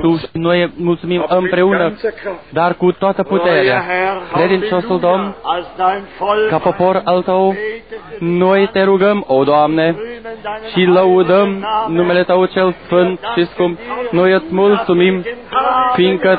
Tu și noi mulțumim împreună, dar cu toată puterea. Credinciosul Domn, ca popor al Tău, noi Te rugăm, o Doamne, și lăudăm numele Tău cel sfânt și scump. Noi îți mulțumim, fiindcă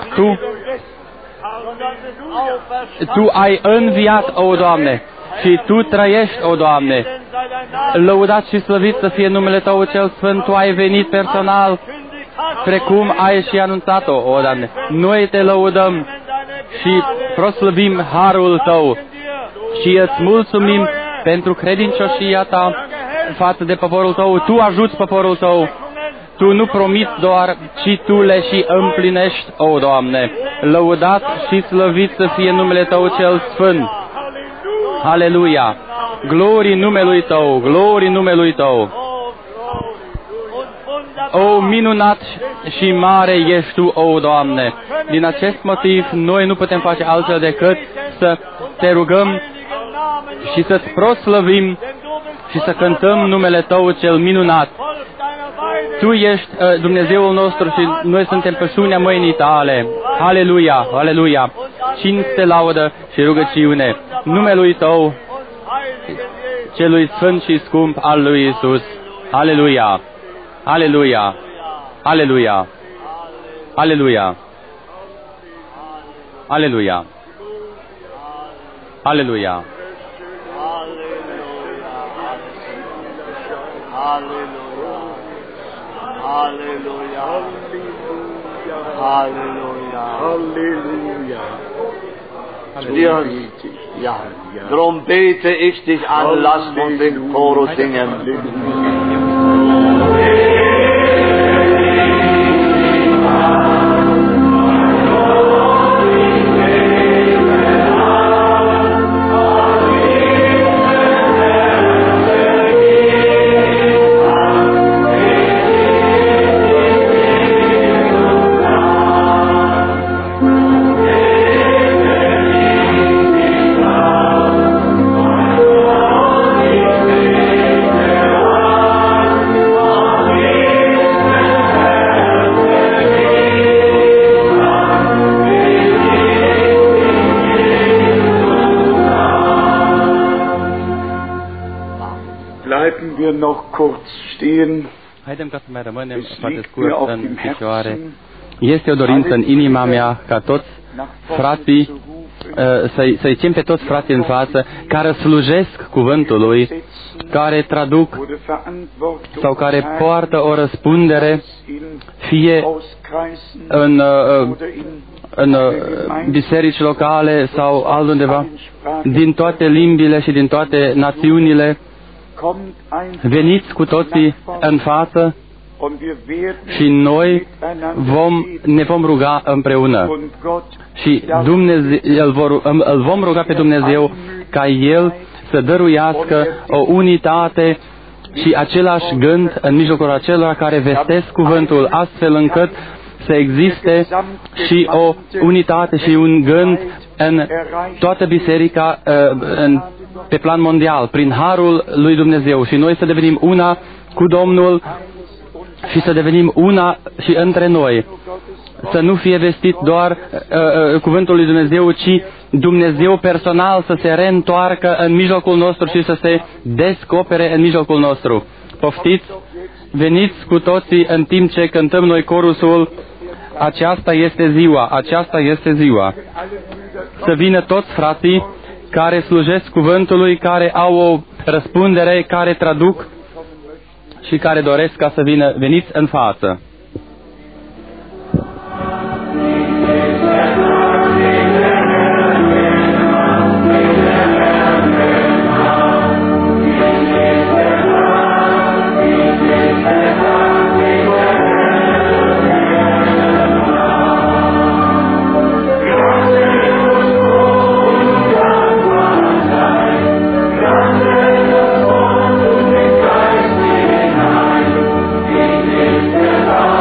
Tu ai înviat, o Doamne, și Tu trăiești, o Doamne. Lăudat și slăvit să fie numele Tău cel sfânt. Tu ai venit personal, precum ai și anunțat-o, o Doamne. Noi Te lăudăm și proslăvim harul Tău și îți mulțumim pentru credincioșia Ta față de poporul Tău. Tu ajuți poporul Tău. Tu nu promiți doar, ci Tu le și împlinești, o Doamne. Lăudat și slăvit să fie numele Tău cel sfânt. Aleluia! Glorii numelui Tău, glorii numelui Tău. O, minunat și mare ești Tu, o Doamne. Din acest motiv, noi nu putem face altfel decât să Te rugăm și să-ți proslăvim și să cântăm numele Tău cel minunat. Tu ești Dumnezeul nostru și noi suntem pășunea mâinii Tale. Aleluia, aleluia! Cinste, laudă și rugăciune numelui Tău, celui sfânt și scump al lui Iisus. Aleluia! Aleluia! Aleluia! Aleluia! Aleluia! Aleluia! Aleluia. Ja, drum bete ich dich an, lass uns den Chorus singen. Noch kurz stehen. Haidem ca să mai rămânem foarte scurt în picioare. Este o dorință în inima mea ca toți frații, să-i chem pe toți frații în față, care slujesc cuvântului, care traduc sau care poartă o răspundere, fie în biserici locale sau altundeva, din toate limbile și din toate națiunile. Veniți cu toții în față și noi ne vom ruga împreună. Și îl vom ruga pe Dumnezeu ca El să dăruiască o unitate și același gând în mijlocul acelora care vestesc cuvântul, astfel încât să existe și o unitate și un gând în toată biserica, pe plan mondial, prin harul lui Dumnezeu, și noi să devenim una cu Domnul și să devenim una și între noi. Să nu fie vestit doar cuvântul lui Dumnezeu, ci Dumnezeu personal să se reîntoarcă în mijlocul nostru și să se descopere în mijlocul nostru. Poftiți, veniți cu toții în timp ce cântăm noi corusul: aceasta este ziua, aceasta este ziua. Să vină toți frații care slujesc cuvântului, care au o răspundere, care traduc și care doresc ca să vină. Veniți în față. Amen.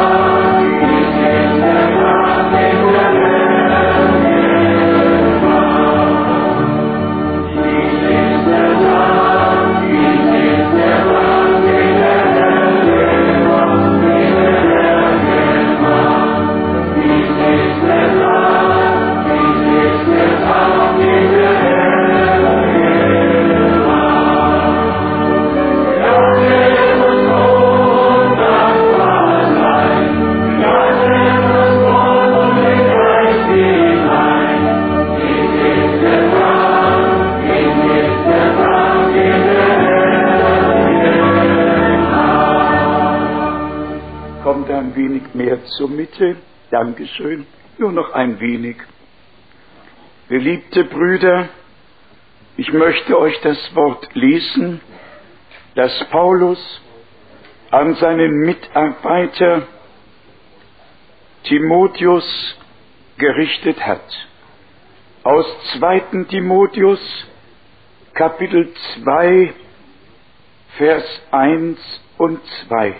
wenig mehr zur Mitte. Dankeschön. Nur noch ein wenig. Geliebte Brüder, ich möchte euch das Wort lesen, das Paulus an seinen Mitarbeiter Timotheus gerichtet hat. Aus 2. Timotheus, Kapitel 2, Vers 1 und 2.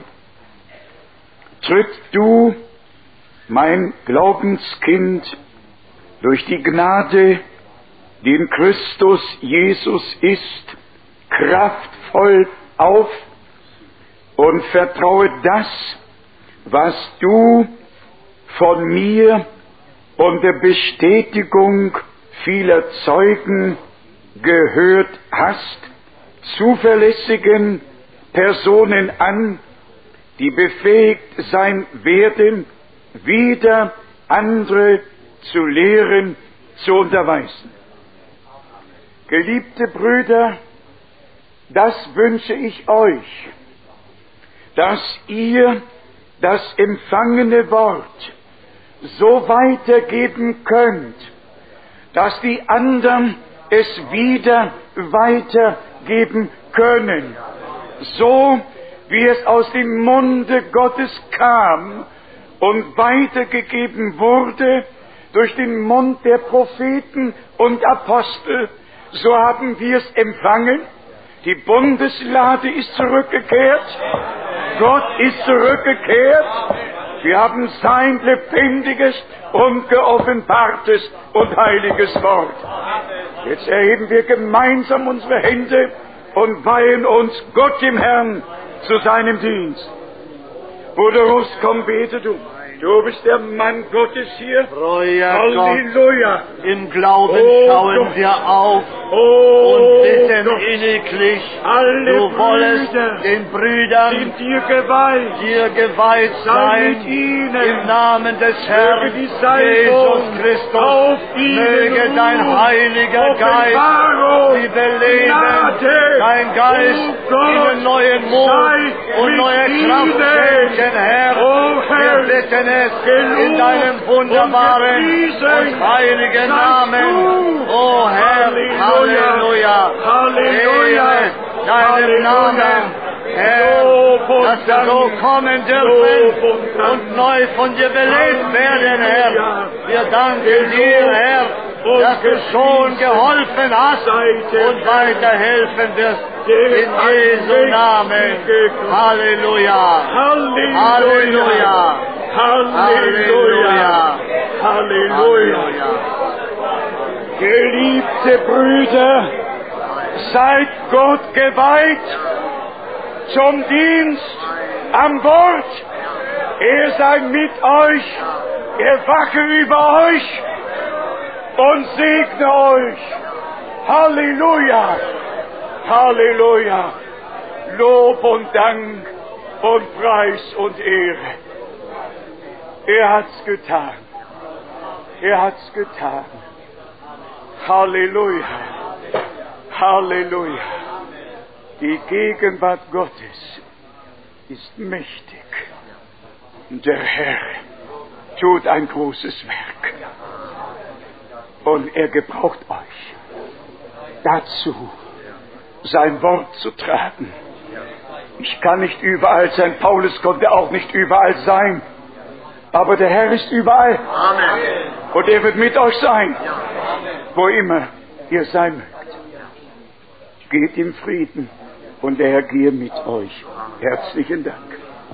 Tritt du, mein Glaubenskind, durch die Gnade, die in Christus Jesus ist, kraftvoll auf und vertraue das, was du von mir unter Bestätigung vieler Zeugen gehört hast, zuverlässigen Personen an, die befähigt sein werden, wieder andere zu lehren, zu unterweisen. Geliebte Brüder, das wünsche ich euch, dass ihr das empfangene Wort so weitergeben könnt, dass die anderen es wieder weitergeben können, so wie es aus dem Munde Gottes kam und weitergegeben wurde durch den Mund der Propheten und Apostel, so haben wir es empfangen. Die Bundeslade ist zurückgekehrt, Gott ist zurückgekehrt, wir haben sein lebendiges und geoffenbartes und heiliges Wort. Jetzt erheben wir gemeinsam unsere Hände und weihen uns Gott dem Herrn zu seinem Dienst. Bruder Russ, komm, bete du. Du bist der Mann Gottes hier. Halleluja. Gott, im Glauben schauen Gott. Wir auf und bitten Gott. Inniglich, du wollest den Brüdern dir geweiht sein, im Namen des Herrn Jesus Christus. Möge dein Heiliger Geist sie beleben, dein Geist ihnen neuen Mut und neue Kraft schenken, Herr. Wir bitten in deinem wunderbaren und heiligen Namen. O Herr, Halleluja, Halleluja, deinem Namen, Herr, dass wir so kommen dürfen und neu von dir belebt werden, Herr. Wir danken dir, Herr, dass du schon geholfen hast und weiterhelfen wirst. In Jesu Namen. Halleluja. Halleluja. Halleluja. Halleluja. Geliebte Brüder, seid Gott geweiht zum Dienst am Wort. Er sei mit euch, er wache über euch und segne euch. Halleluja. Halleluja. Lob und Dank und Preis und Ehre. Er hat's getan. Er hat's getan. Halleluja. Halleluja. Die Gegenwart Gottes ist mächtig. Der Herr tut ein großes Werk. Und er gebraucht euch dazu, sein Wort zu tragen. Ich kann nicht überall sein. Paulus konnte auch nicht überall sein. Aber der Herr ist überall. Amen. Und er wird mit euch sein, wo immer ihr sein mögt. Geht im Frieden und der Herr gehe mit euch. Herzlichen Dank.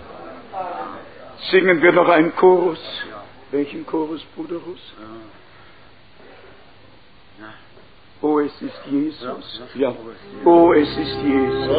Singen wir noch einen Chorus. Welchen Chorus, Bruder Russ? Oh, es ist Jesus. Ja. Oh, es ist Jesus.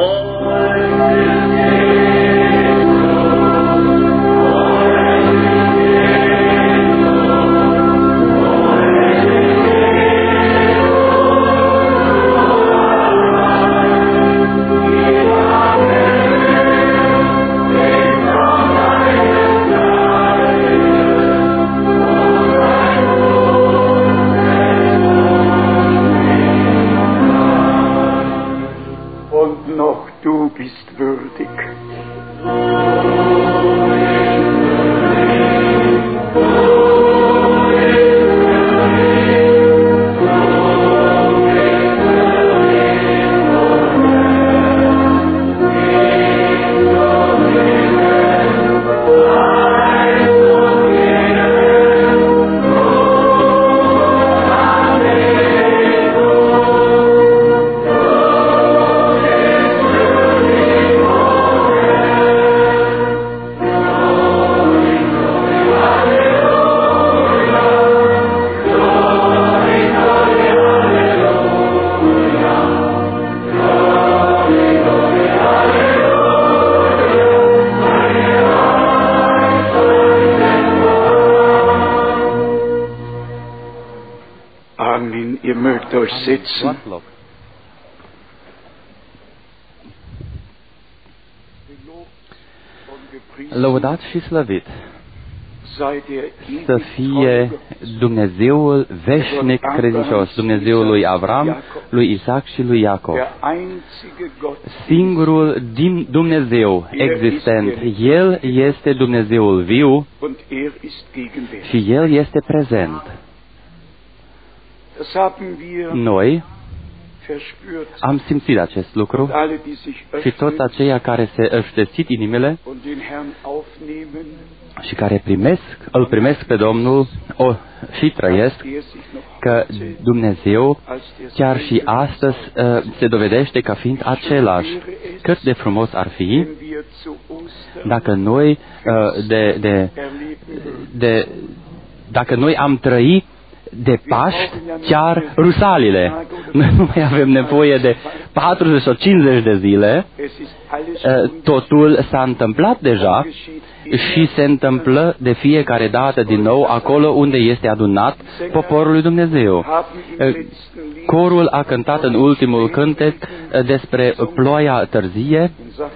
Du bist würdig, euch sitzen. Luați loc. Lăudat și slăvit să fie Dumnezeul veșnic credincios, Dumnezeul lui Avram, lui Isaac și lui Iacov. Singurul din Dumnezeu existent. El este Dumnezeul viu și El este prezent. Noi am simțit acest lucru și toți aceia care își deschid inimile și care îl primesc pe Domnul și trăiesc că Dumnezeu chiar și astăzi se dovedește ca fiind același. Cât de frumos ar fi dacă noi dacă noi am trăit de Paști chiar rusalile. Noi nu mai avem nevoie de 40 sau 50 de zile. Totul s-a întâmplat deja și se întâmplă de fiecare dată din nou acolo unde este adunat poporul lui Dumnezeu. Corul a cântat în ultimul cântec despre ploaia târzie.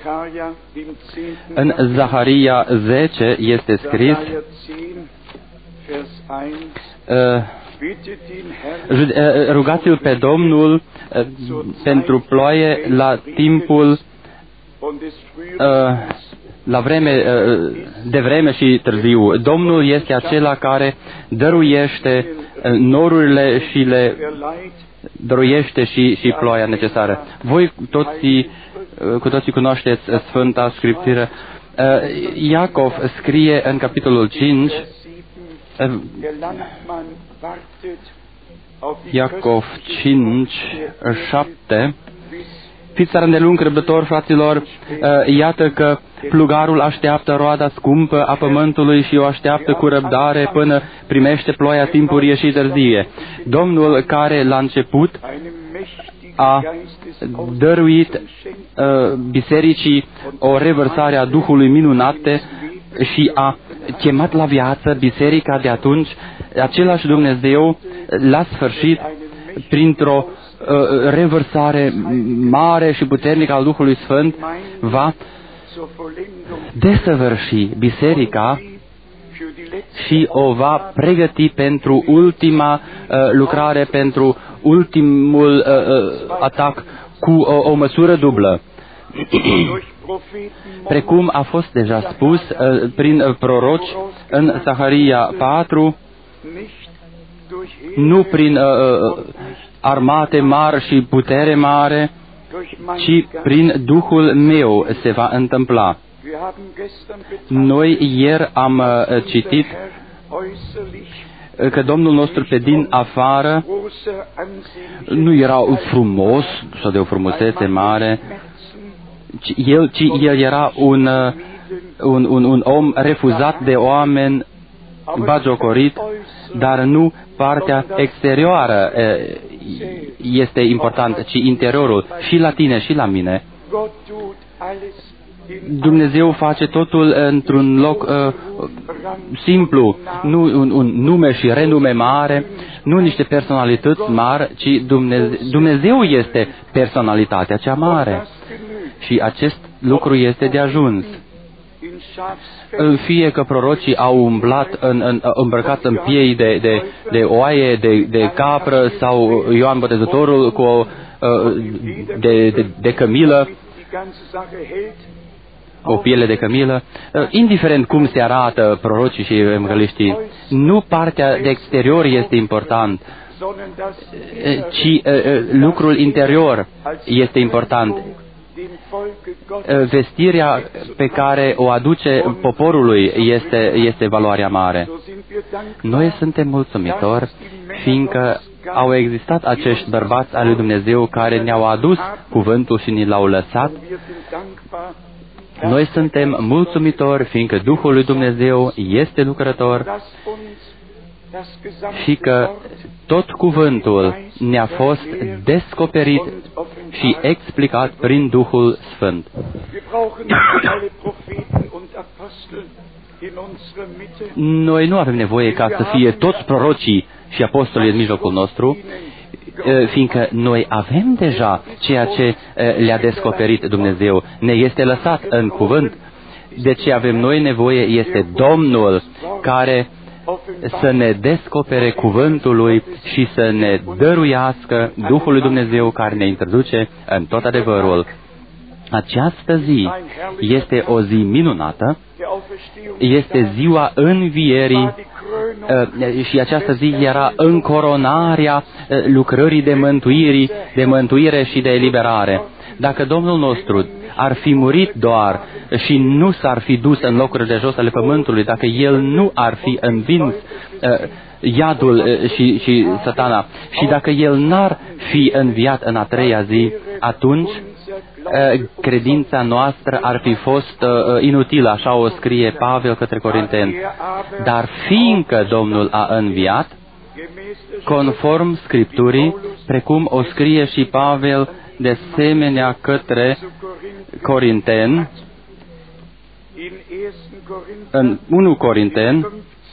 În Zaharia 10 este scris rugați-l pe Domnul pentru ploaie la timpul la vreme, de vreme și târziu. Domnul este acela care dăruiește norurile și le dăruiește și ploaia necesară. Voi cu toții cunoașteți Sfânta Scriptură. Iacov scrie în capitolul 5, Iacov 5, 7. Fiți îndelung răbdători, fraților, iată că plugarul așteaptă roada scumpă a pământului și o așteaptă cu răbdare până primește ploaia timpurie și târzie. Domnul care la început a dăruit bisericii o revărsare a Duhului minunate și a chemat la viață biserica de atunci, același Dumnezeu la sfârșit printr-o revărsare mare și puternică al Duhului Sfânt va desăvârși biserica și o va pregăti pentru ultima lucrare, pentru ultimul atac cu o măsură dublă. Precum a fost deja spus prin proroci în Zaharia 4, nu prin armate mari și putere mare, ci prin Duhul meu se va întâmpla. Noi ieri am citit că Domnul nostru pe din afară nu era frumos sau de o frumusețe mare, ci el era un om refuzat de oameni, bagiocorit, dar nu partea exterioară este important, ci interiorul, și la tine și la mine. Dumnezeu face totul într-un loc simplu, nu un nume și renume mare, nu niște personalități mari, ci Dumnezeu este personalitatea cea mare. Și acest lucru este de ajuns. Fie că prorocii au umblat îmbrăcați în piei de oaie, de capră, sau Ioan Botezătorul cu de cămilă, o piele de cămilă, indiferent cum se arată prorocii și evangeliștii, nu partea de exterior este important, ci lucrul interior este important. Vestirea pe care o aduce poporului este valoarea mare. Noi suntem mulțumitori, fiindcă au existat acești bărbați al lui Dumnezeu care ne-au adus cuvântul și ni l-au lăsat. Noi suntem mulțumitori, fiindcă Duhul lui Dumnezeu este lucrător și că tot cuvântul ne-a fost descoperit și explicat prin Duhul Sfânt. Noi nu avem nevoie ca să fie toți prorocii și apostolii în mijlocul nostru, fiindcă noi avem deja ceea ce le-a descoperit Dumnezeu, ne este lăsat în cuvânt. De ce avem noi nevoie este Domnul care să ne descopere cuvântul lui și să ne dăruiască Duhul lui Dumnezeu care ne introduce în tot adevărul. Această zi este o zi minunată, este ziua învierii și această zi era încoronarea lucrării de mântuire și de eliberare. Dacă Domnul nostru ar fi murit doar și nu s-ar fi dus în locurile de jos ale pământului, dacă El nu ar fi învins iadul și satana și dacă El n-ar fi înviat în a treia zi, atunci credința noastră ar fi fost inutilă, așa o scrie Pavel către Corinteni. Dar fiindcă Domnul a înviat, conform Scripturii, precum o scrie și Pavel de asemenea către Corinteni, în 1 Corinteni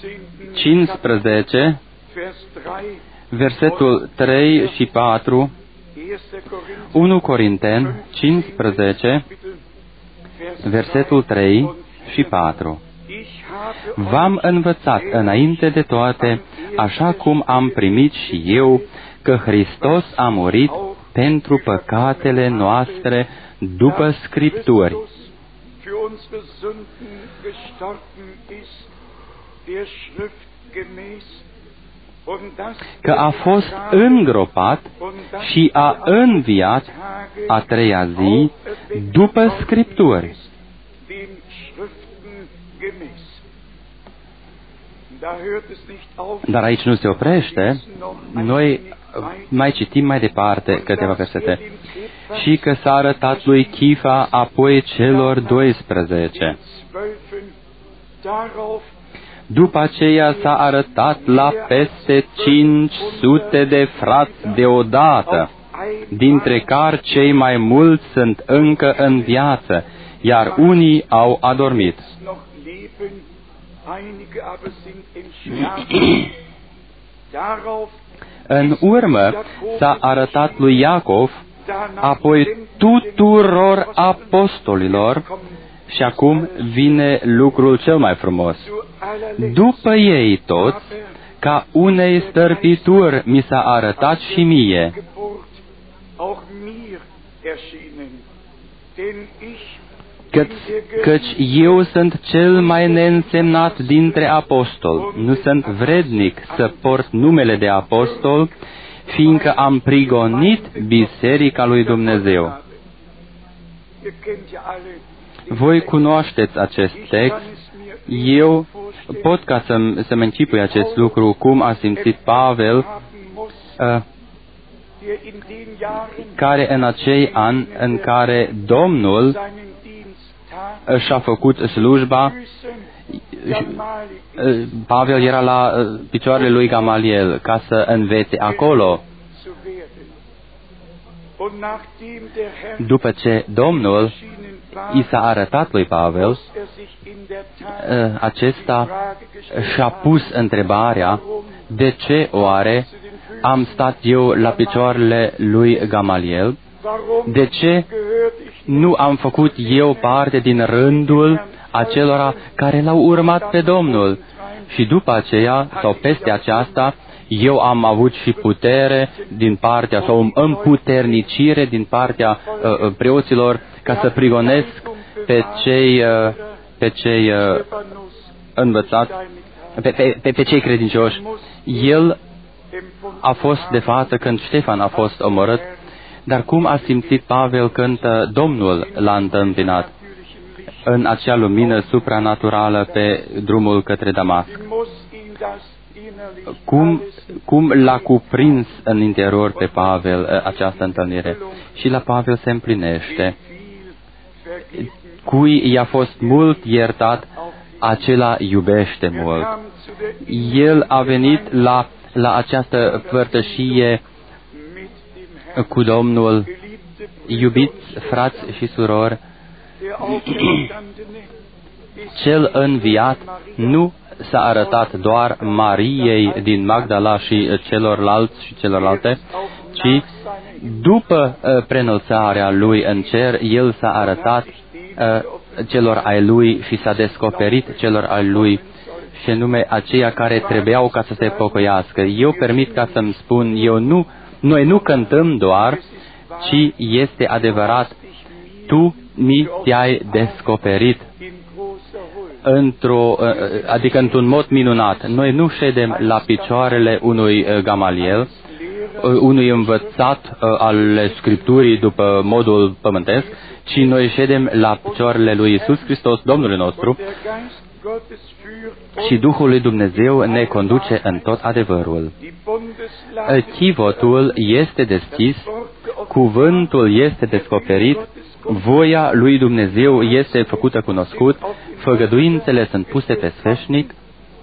15, versetul 3 și 4, 1 Corinteni 15, versetul 3 și 4. V-am învățat înainte de toate, așa cum am primit și eu, că Hristos a murit pentru păcatele noastre după Scripturi, că a fost îngropat și a înviat a treia zi după Scripturi. Dar aici nu se oprește, noi mai citim mai departe câteva versete. Și că s-a arătat lui Chifa, apoi celor 12. După aceea s-a arătat la peste 500 de frați deodată, dintre care cei mai mulți sunt încă în viață, iar unii au adormit. În urmă s-a arătat lui Iacov, apoi tuturor apostolilor, și acum vine lucrul cel mai frumos. După ei toți, ca unei stărpituri mi s-a arătat și mie. Căci eu sunt cel mai neînsemnat dintre apostoli, nu sunt vrednic să port numele de apostol, fiindcă am prigonit biserica lui Dumnezeu. Voi cunoașteți acest text, eu pot ca să-mi închipui acest lucru, cum a simțit Pavel, care în acei ani în care Domnul și-a făcut slujba, Pavel era la picioarele lui Gamaliel ca să învețe acolo. După ce Domnul i s-a arătat lui Pavel, acesta și-a pus întrebarea, de ce oare am stat eu la picioarele lui Gamaliel? De ce nu am făcut eu parte din rândul acelora care l-au urmat pe Domnul? Și după aceea, sau peste aceasta, eu am avut și putere din partea, sau împuternicire din partea preoților, ca să prigonesc pe cei învățați, pe cei credincioși. El a fost de față când Ștefan a fost omorât, dar cum a simțit Pavel când Domnul l-a întâmpinat în acea lumină supranaturală pe drumul către Damasc? Cum l-a cuprins în interior pe Pavel această întâlnire? Și la Pavel se împlinește. Cui i-a fost mult iertat, acela iubește mult. El a venit la această părtășie cu Domnul. Iubiți frați și surori, cel înviat nu s-a arătat doar Mariei din Magdala și celorlalți și celorlalte, ci după preînălțarea Lui în cer, El s-a arătat celor ai Lui și s-a descoperit celor ai Lui, și anume aceia care trebuiau ca să se pocăiască. Eu permit ca să-mi spun, noi nu cântăm doar, ci este adevărat, Tu mi te-ai descoperit adică într-un mod minunat. Noi nu ședem la picioarele unui Gamaliel, unui învățat al Scripturii după modul pământesc, ci noi ședem la picioarele lui Iisus Hristos, Domnul nostru, și Duhul lui Dumnezeu ne conduce în tot adevărul. Chivotul este deschis, cuvântul este descoperit, voia lui Dumnezeu este făcută cunoscut, făgăduințele sunt puse pe sfeșnic.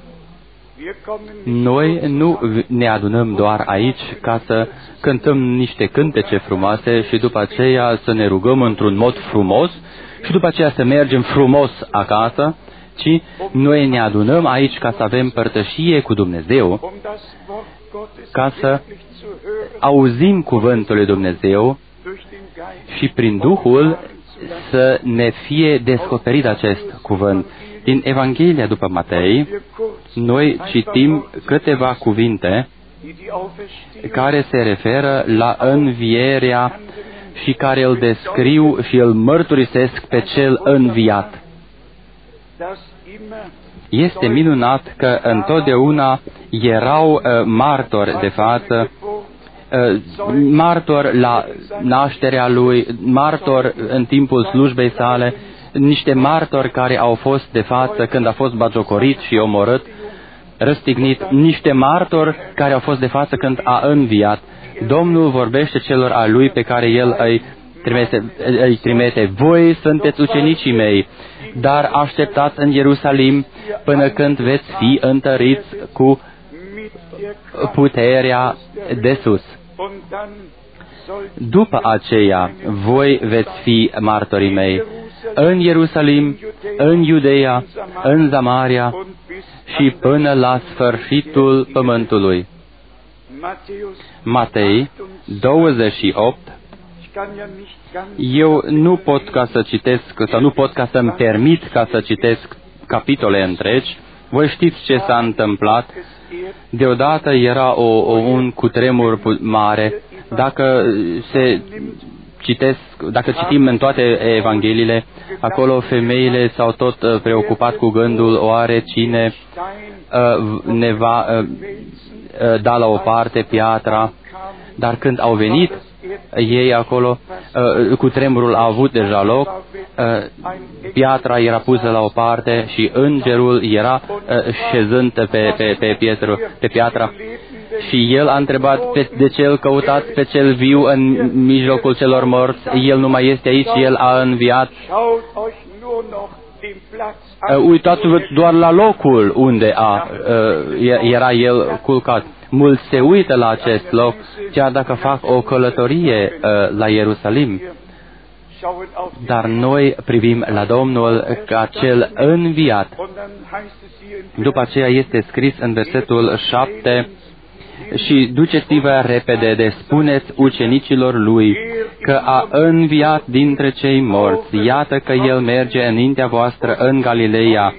Noi nu ne adunăm doar aici ca să cântăm niște cântece frumoase și după aceea să ne rugăm într-un mod frumos și după aceea să mergem frumos acasă, ci noi ne adunăm aici ca să avem părtășie cu Dumnezeu, ca să auzim cuvântul lui Dumnezeu și prin Duhul să ne fie descoperit acest cuvânt. Din Evanghelia după Matei, noi citim câteva cuvinte care se referă la învierea și care îl descriu și îl mărturisesc pe cel înviat. Este minunat că întotdeauna erau martori de față, martor la nașterea lui, martor în timpul slujbei sale, niște martori care au fost de față când a fost batjocorit și omorât, răstignit, niște martori care au fost de față când a înviat. Domnul vorbește celor a lui pe care El îi trimite. Voi sunteți ucenicii mei, dar așteptați în Ierusalim până când veți fi întăriți cu puterea de sus. După aceea, voi veți fi martorii mei în Ierusalim, în Iudeea, în Samaria și până la sfârșitul pământului. Matei 28. Eu nu pot ca să citesc, sau nu pot ca să-mi permit ca să citesc capitole întregi. Voi știți ce s-a întâmplat. Deodată era un cutremur mare. Dacă citim în toate evangheliile, acolo femeile s-au tot preocupat cu gândul, oare cine ne va da la o parte piatra, dar când au venit ei acolo, cutremurul a avut deja loc, piatra era pusă la o parte și îngerul era șezând pe piatra. Și el a întrebat de ce îl căutați pe cel viu în mijlocul celor morți, el nu mai este aici, el a înviat. Uitați-vă doar la locul unde era el culcat. Mulți se uită la acest loc, chiar dacă fac o călătorie la Ierusalim. Dar noi privim la Domnul ca cel înviat. După aceea este scris în versetul 7, și duceți-vă repede de spuneți ucenicilor lui că a înviat dintre cei morți. Iată că el merge înaintea voastră în Galileea.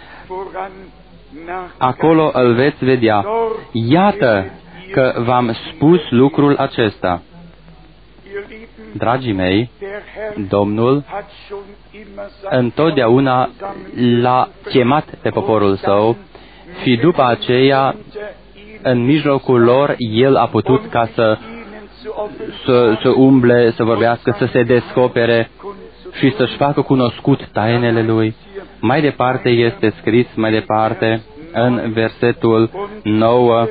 Acolo îl veți vedea. Iată că v-am spus lucrul acesta. Dragii mei, Domnul întotdeauna l-a chemat pe poporul său și după aceea, în mijlocul lor, El a putut ca să umble, să vorbească, să se descopere și să-și facă cunoscut tainele Lui. Mai departe este scris, mai departe, în versetul 9,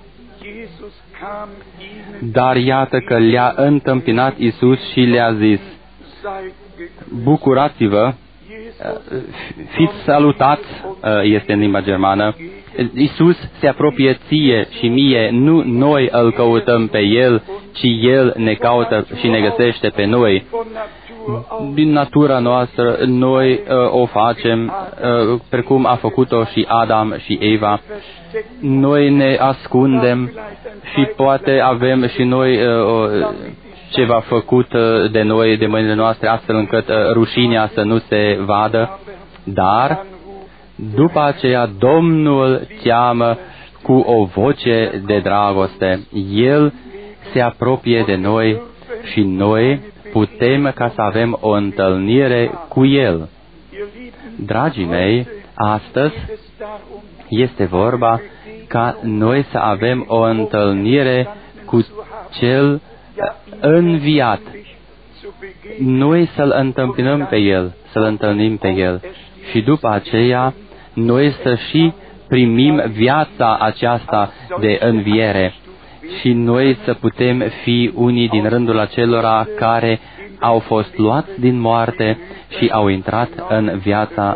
dar iată că le-a întâmpinat Iisus și le-a zis, bucurați-vă, fiți salutați, este în limba germană. Iisus se apropie ție și mie, nu noi îl căutăm pe El, ci El ne caută și ne găsește pe noi. Din natura noastră, noi o facem precum a făcut-o și Adam și Eva. Noi ne ascundem și poate avem și noi ceva făcut de noi, de mâinile noastre, astfel încât rușinea să nu se vadă, dar după aceea Domnul cheamă cu o voce de dragoste. El se apropie de noi și noi putem ca să avem o întâlnire cu El. Dragii mei, astăzi este vorba ca noi să avem o întâlnire cu Cel înviat. Noi să-L întâmpinăm pe El, să-L întâlnim pe El și după aceea noi să și primim viața aceasta de înviere și noi să putem fi unii din rândul acelora care au fost luați din moarte și au intrat în viața.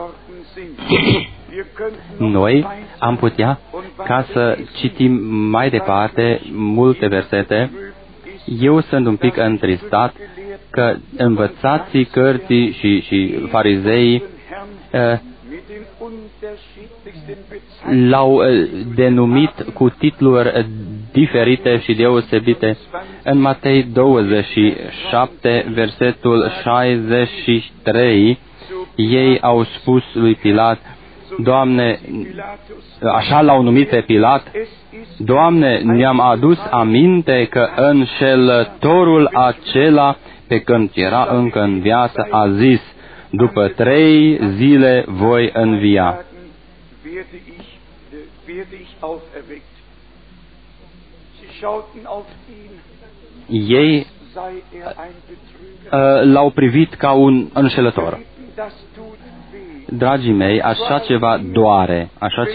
Noi am putea ca să citim mai departe multe versete. Eu sunt un pic întristat că învățații cărții și farizeii l-au denumit cu titluri diferite și deosebite. În Matei 27, versetul 63, ei au spus lui Pilat, Doamne, așa l-au numit pe Pilat, Doamne, ne-am adus aminte că înșelătorul acela, pe când era încă în viață, a zis, după 3 zile voi învia. Ei l-au privit ca un înșelător. Dragii mei, așa ceva doare.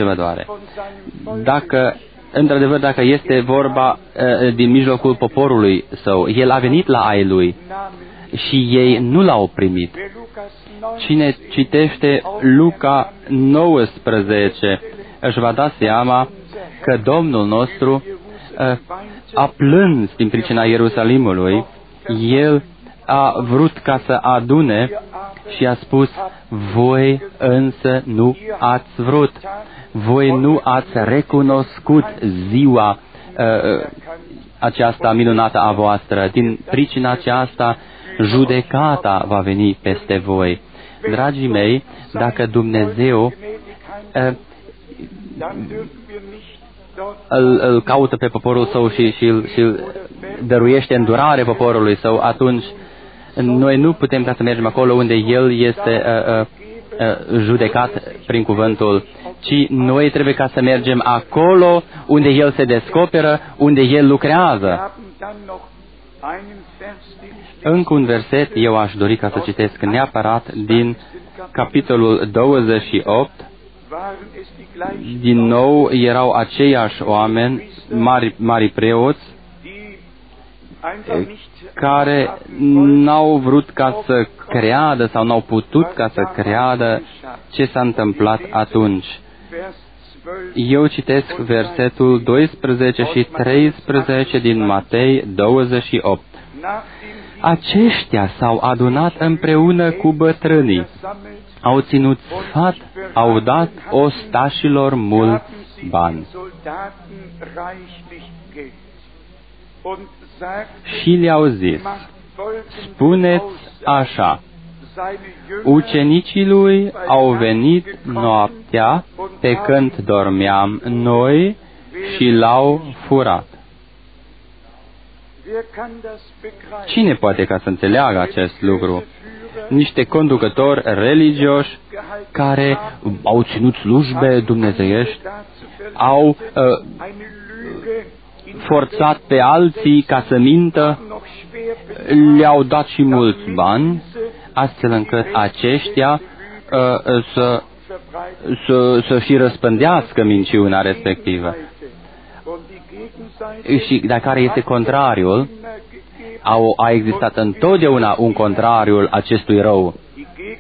Dacă, într-adevăr, dacă este vorba din mijlocul poporului său, el a venit la ai lui și ei nu l-au primit. Cine citește Luca 19 își va da seama că Domnul nostru a plâns din pricina Ierusalimului. El a vrut ca să adune și a spus, voi însă nu ați vrut, voi nu ați recunoscut ziua aceasta minunată a voastră. Din pricina aceasta, judecata va veni peste voi. Dragii mei, dacă Dumnezeu îl caută pe poporul său și îl dăruiește îndurare poporului său, atunci noi nu putem ca să mergem acolo unde El este judecat prin cuvântul, ci noi trebuie ca să mergem acolo unde El se descoperă, unde El lucrează. Încă un verset eu aș dori ca să citesc neapărat din capitolul 28. Din nou erau aceiași oameni, mari preoți, care n-au vrut ca să creadă sau n-au putut ca să creadă ce s-a întâmplat atunci. Eu citesc versetul 12 și 13 din Matei 28. Aceștia s-au adunat împreună cu bătrânii, au ținut sfat, au dat ostașilor mulți bani. Și le-au zis, spuneți așa, ucenicii lui au venit noaptea pe când dormeam noi și l-au furat. Cine poate ca să înțeleagă acest lucru? Niște conducători religioși care au ținut slujbe dumnezeiești, au forțat pe alții ca să mintă, le-au dat și mulți bani, astfel încât aceștia să și răspândească minciuna respectivă. Și de care este contrariul, a existat întotdeauna un contrariul acestui rău.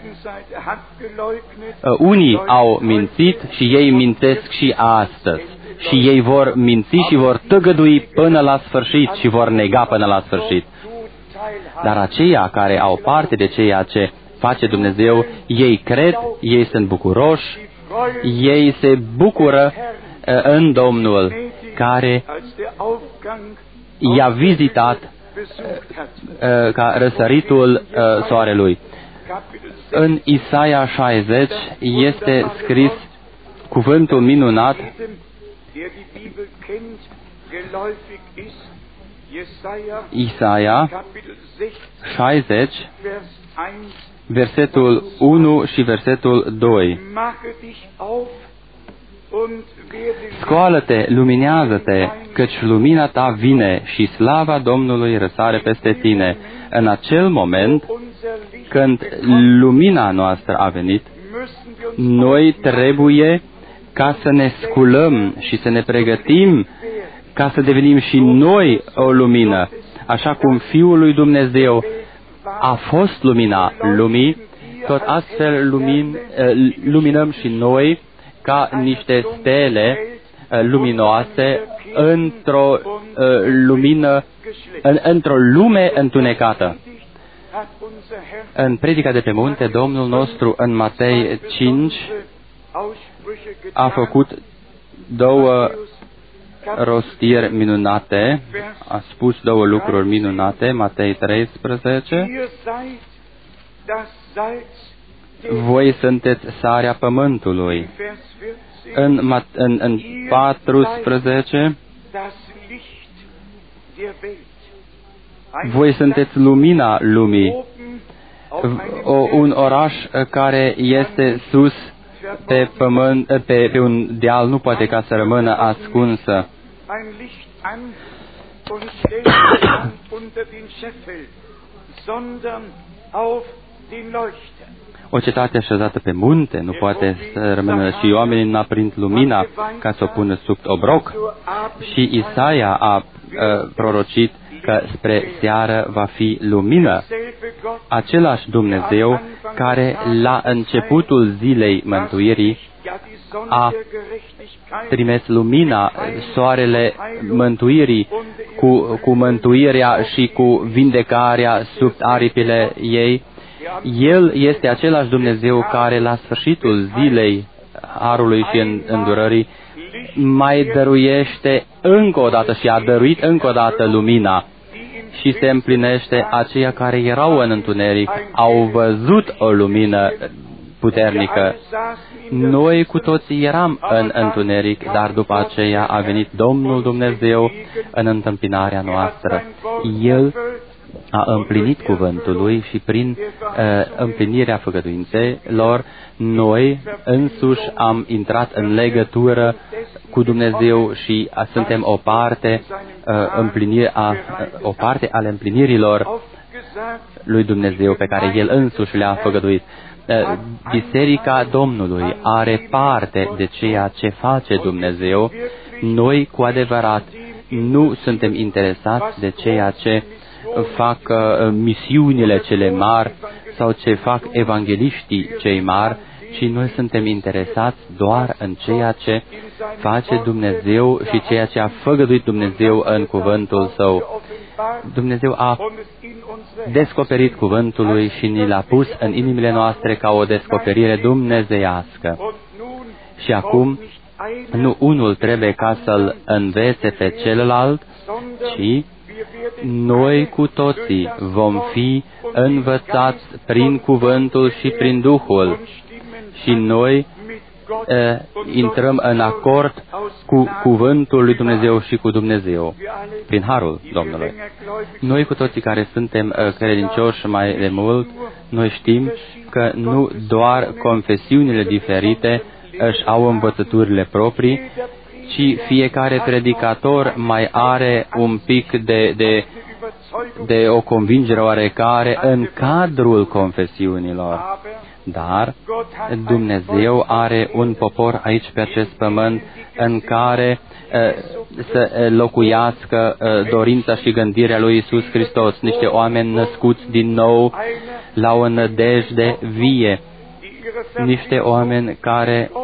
Unii au mințit și ei mințesc și astăzi. și ei vor minți și vor tăgădui până la sfârșit și vor nega până la sfârșit. Dar aceia care au parte de ceea ce face Dumnezeu, ei cred, ei sunt bucuroși, ei se bucură în Domnul care i-a vizitat ca răsăritul soarelui. În Isaia 60 este scris cuvântul minunat, Isaia 60, versetul 1 și versetul 2. Scoală-te, luminează-te, căci lumina ta vine și slava Domnului răsare peste tine. În acel moment, când lumina noastră a venit, noi trebuie ca să ne sculăm și să ne pregătim ca să devenim și noi o lumină. Așa cum Fiul lui Dumnezeu a fost lumina lumii, tot astfel luminăm și noi ca niște stele luminoase într-o lumină, într-o lume întunecată. În predica de pe munte, Domnul nostru în Matei 5 a făcut două rostiri minunate, a spus două lucruri minunate, Matei 13, voi sunteți sarea pământului. În 14, voi sunteți lumina lumii. Un oraș care este sus pe pământ, pe un deal nu poate ca să rămână ascunsă. O cetate așezată pe munte nu poate să rămână și oamenii nu aprind lumina ca să o pună sub obroc. Și Isaia a prorocit că spre seară va fi lumină. Același Dumnezeu care la începutul zilei mântuirii a trimis lumina, soarele mântuirii, cu mântuirea și cu vindecarea sub aripile ei. El este același Dumnezeu care la sfârșitul zilei harului și îndurării mai dăruiește încă o dată și a dăruit încă o dată lumina și se împlinește aceia care erau în întuneric, au văzut o lumină puternică. Noi cu toții eram în întuneric, dar după aceea a venit Domnul Dumnezeu în întâmpinarea noastră. El a împlinit cuvântul lui și prin împlinirea făgăduințelor, noi însuși am intrat în legătură cu Dumnezeu și suntem o parte ale împlinirilor lui Dumnezeu pe care El însuși le-a făgăduit. Biserica Domnului are parte de ceea ce face Dumnezeu. Noi, cu adevărat, nu suntem interesați de ceea ce fac misiunile cele mari sau ce fac evangeliștii cei mari, ci noi suntem interesați doar în ceea ce face Dumnezeu și ceea ce a făgăduit Dumnezeu în cuvântul Său. Dumnezeu a descoperit cuvântul lui și ni l-a pus în inimile noastre ca o descoperire dumnezeiască. Și acum, nu unul trebuie ca să-l învețe pe celălalt, ci noi cu toții vom fi învățați prin cuvântul și prin Duhul și noi intrăm în acord cu cuvântul lui Dumnezeu și cu Dumnezeu, prin harul Domnului. Noi cu toții care suntem credincioși mai de mult, noi știm că nu doar confesiunile diferite își au învățăturile proprii, ci fiecare predicator mai are un pic de o convingere oarecare în cadrul confesiunilor. Dar Dumnezeu are un popor aici pe acest pământ în care să locuiască dorința și gândirea lui Iisus Hristos, niște oameni născuți din nou la o nădejde vie, niște oameni care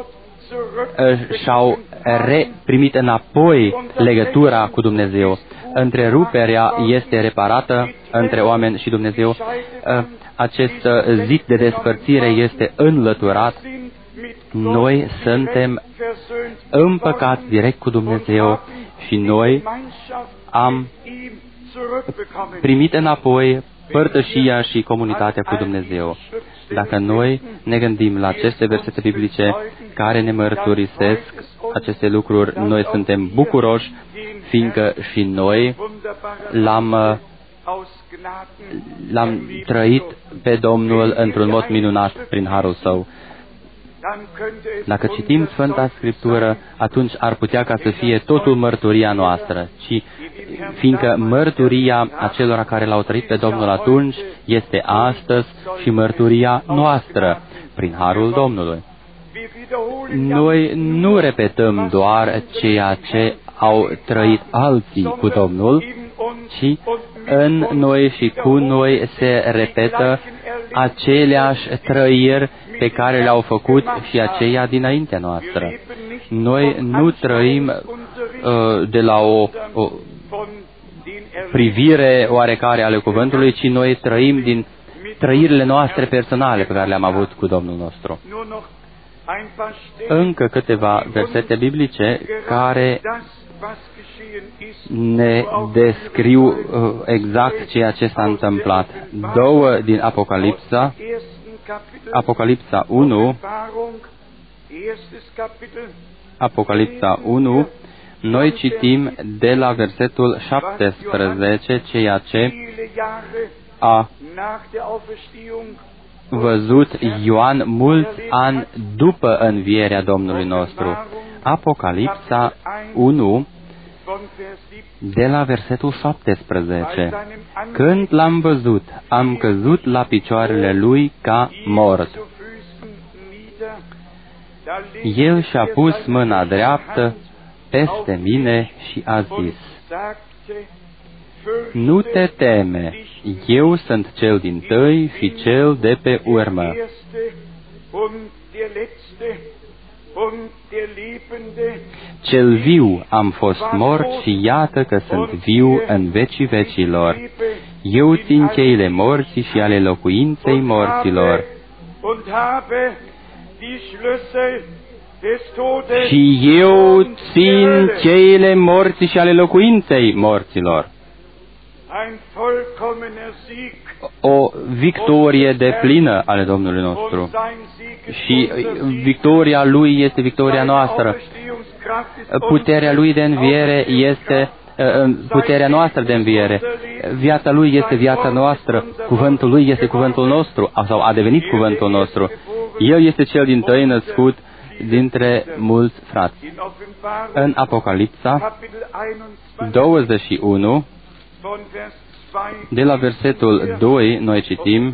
și-au reprimit înapoi legătura cu Dumnezeu. Întreruperea este reparată între oameni și Dumnezeu. Acest zid de despărțire este înlăturat. Noi suntem împăcați direct cu Dumnezeu și noi am primit înapoi părtășia și comunitatea cu Dumnezeu. Dacă noi ne gândim la aceste versete biblice care ne mărturisesc aceste lucruri, noi suntem bucuroși, fiindcă și noi l-am trăit pe Domnul într-un mod minunat prin harul Său. Dacă citim Sfânta Scriptură, atunci ar putea ca să fie totul mărturia noastră, ci fiindcă mărturia acelora care l-au trăit pe Domnul atunci este astăzi și mărturia noastră prin harul Domnului. Noi nu repetăm doar ceea ce au trăit alții cu Domnul, ci în noi și cu noi se repetă aceleași trăiri pe care le-au făcut și aceia dinaintea noastră. Noi nu trăim de la o privire oarecare ale cuvântului, ci noi trăim din trăirile noastre personale pe care le-am avut cu Domnul nostru. Încă câteva versete biblice care ne descriu exact ceea ce s-a întâmplat. Două din Apocalipsa 1, Apocalipsa 1, noi citim de la versetul 17 ceea ce a văzut Ioan mulți ani după învierea Domnului nostru. Apocalipsa 1, de la versetul 17. Când l-am văzut, am căzut la picioarele lui ca mort. El și-a pus mâna dreaptă peste mine și a zis: nu te teme, eu sunt cel dintâi și cel de pe urmă. Cel viu am fost mort și iată că sunt viu în vecii vecilor. Eu țin cheile morții și ale locuinței morților. Și eu țin cheile morții și ale locuinței morților. O victorie deplină ale Domnului nostru. Și victoria Lui este victoria noastră. Puterea Lui de înviere este puterea noastră de înviere. Viața Lui este viața noastră. Cuvântul Lui este cuvântul nostru, sau a devenit cuvântul nostru. El este cel dintâi născut dintre mulți frați. În Apocalipsa 21, de la versetul 2, noi citim: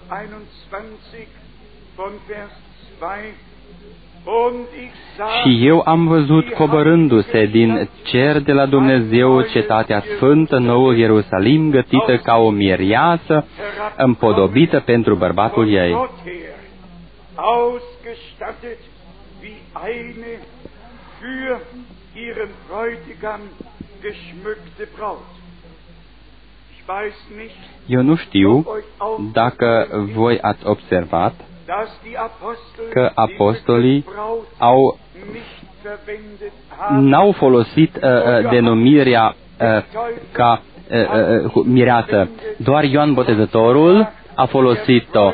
și eu am văzut coborându-se din cer de la Dumnezeu cetatea sfântă, noul Ierusalim, gătită ca o mireasă, împodobită pentru bărbatul ei. Eu nu știu dacă voi ați observat că apostolii n-au folosit denumirea ca mireasă. Doar Ioan Botezătorul a folosit-o.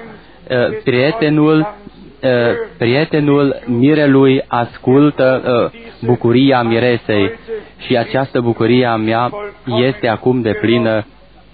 Prietenul mirelui ascultă bucuria miresei și această bucurie a mea este acum deplină.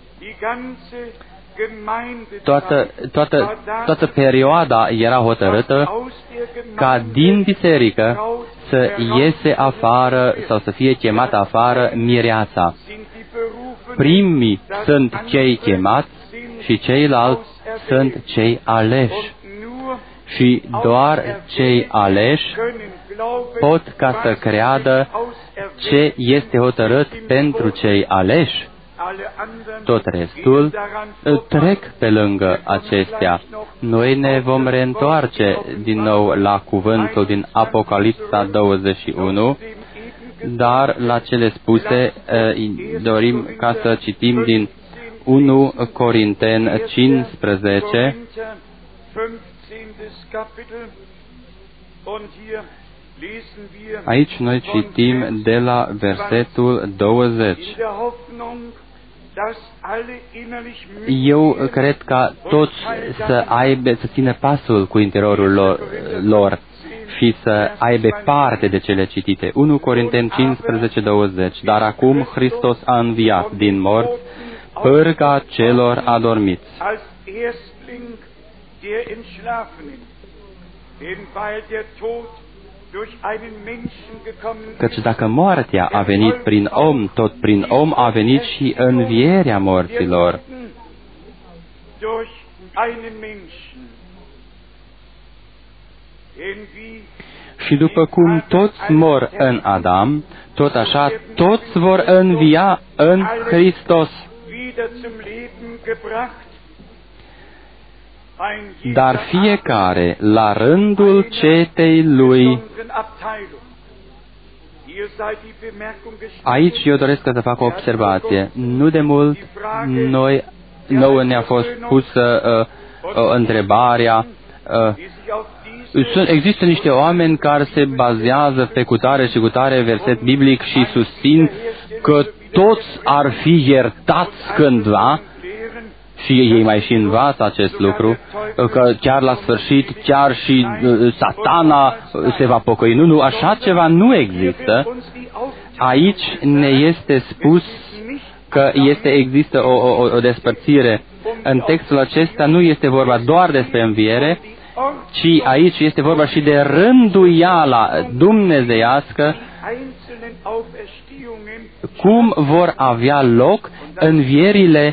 Toată perioada era hotărâtă ca din biserică să iese afară sau să fie chemată afară mireasa. Primii sunt cei chemați și ceilalți sunt cei aleși. Și doar cei aleși pot ca să creadă ce este hotărât pentru cei aleși. Tot restul trec pe lângă acestea. Noi ne vom reîntoarce din nou la cuvântul din Apocalipsa 21, dar la cele spuse dorim ca să citim din 1 Corinteni 15. Aici noi citim de la versetul 20. Eu cred că toți să țină pasul cu interiorul lor și să aibă parte de cele citite. 1 Corinteni 15, 20. Dar acum Hristos a înviat din morți, pârga celor adormiți. Căci dacă moartea a venit prin om, tot prin om a venit și învierea morților. Și după cum toți mor în Adam, tot așa toți vor învia în Hristos. Dar fiecare la rândul cetei lui. Aici eu doresc să fac o observație. Nu de mult nouă ne-a fost pusă întrebarea. Există niște oameni care se bazează pe cutare și cutare verset biblic și susțin că toți ar fi iertați cândva. Și ei mai și învață acest lucru, că chiar la sfârșit, chiar și Satana se va pocăi. Nu, așa ceva nu există. Aici ne este spus că există o despărțire. În textul acesta nu este vorba doar despre înviere, ci aici este vorba și de rânduiala dumnezeiască, cum vor avea loc învierile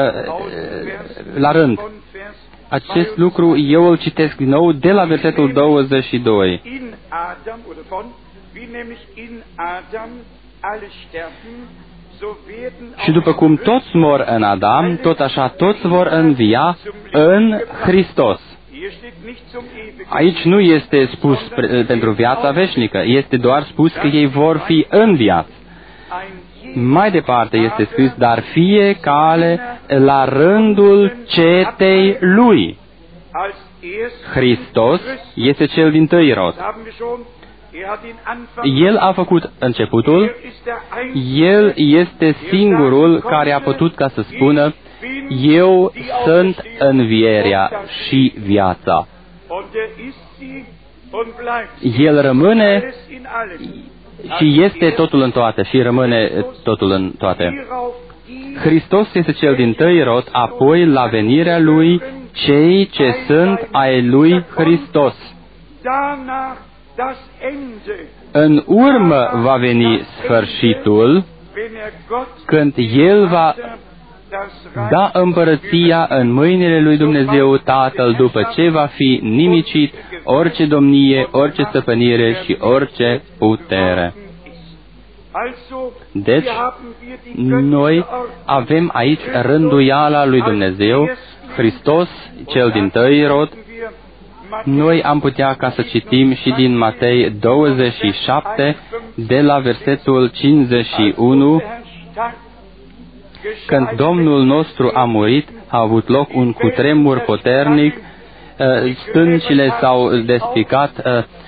la rând. Acest lucru eu îl citesc din nou de la versetul 22. Și după cum toți mor în Adam, tot așa toți vor învia în Hristos. Aici nu este spus pentru viața veșnică, este doar spus că ei vor fi înviați. Mai departe este scris, dar fiecare la rândul cetei lui. Hristos este cel dintâi rod. El a făcut începutul, El este singurul care a putut ca să spună, eu sunt învierea și viața. El rămâne și este totul în toate și rămâne totul în toate. Hristos este cel dintâi rod, apoi la venirea Lui, cei ce sunt ai Lui Hristos. În urmă va veni sfârșitul, când El va da împărăția în mâinile lui Dumnezeu Tatăl, după ce va fi nimicit orice domnie, orice stăpânire și orice putere. Deci, noi avem aici rânduiala lui Dumnezeu, Hristos, cel dintâi rod. Noi am putea ca să citim și din Matei 27, de la versetul 51, când Domnul nostru a murit, a avut loc un cutremur puternic, stâncile s-au despicat,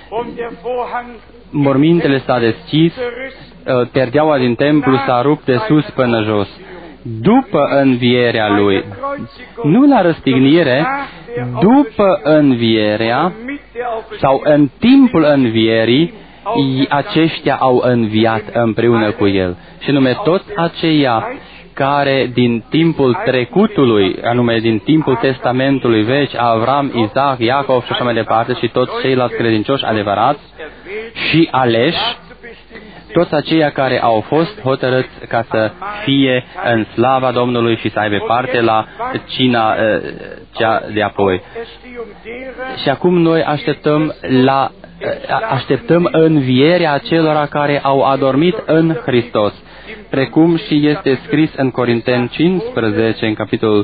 mormintele s-a deschis, perdeaua din templu s-a rupt de sus până jos. După învierea Lui, nu la răstignire, după învierea sau în timpul învierii, aceștia au înviat împreună cu El. Și nume toți aceia care din timpul trecutului, anume din timpul Testamentului Vechi, Avram, Isaac, Iacov și așa mai departe, și toți ceilalți credincioși adevărați și aleși, toți aceia care au fost hotărâți ca să fie în slava Domnului și să aibă parte la cina cea de apoi. Și acum noi așteptăm la așteptăm învierea celor care au adormit în Hristos, precum și este scris în Corinteni 15, în capitolul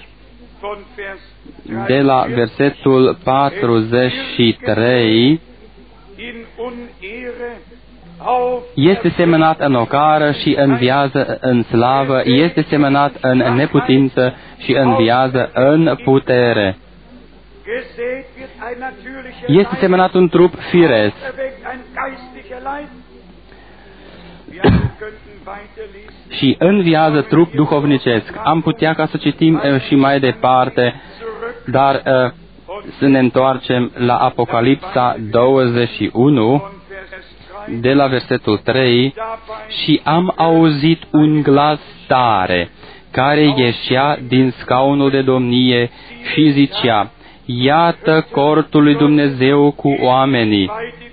de la versetul 43, este semănat în ocară și înviază în slavă, este semănat în neputință și înviază în putere. Este semănat un trup firesc. Și înviază trup duhovnicesc. Am putea ca să citim și mai departe, dar să ne întoarcem la Apocalipsa 21, de la versetul 3, și am auzit un glas tare, care ieșea din scaunul de domnie și zicea: iată cortul lui Dumnezeu cu oamenii.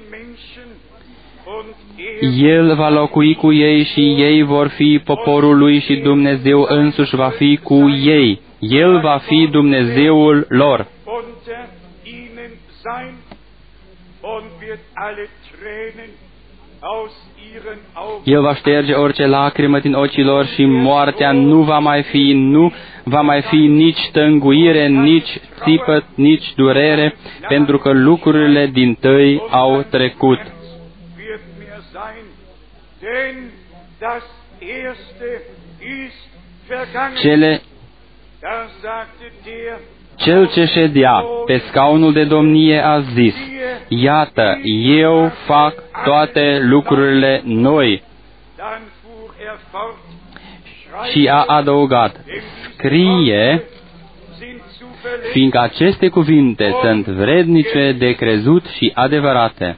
El va locui cu ei și ei vor fi poporul lui și Dumnezeu însuși va fi cu ei. El va fi Dumnezeul lor. El va șterge orice lacrimă din ochii lor și moartea nu va mai fi nici tânguire, nici țipăt, nici durere, pentru că lucrurile dintâi au trecut. Cel ce ședea pe scaunul de domnie a zis: iată, eu fac toate lucrurile noi. Și a adăugat: scrie, fiindcă aceste cuvinte sunt vrednice de crezut și adevărate.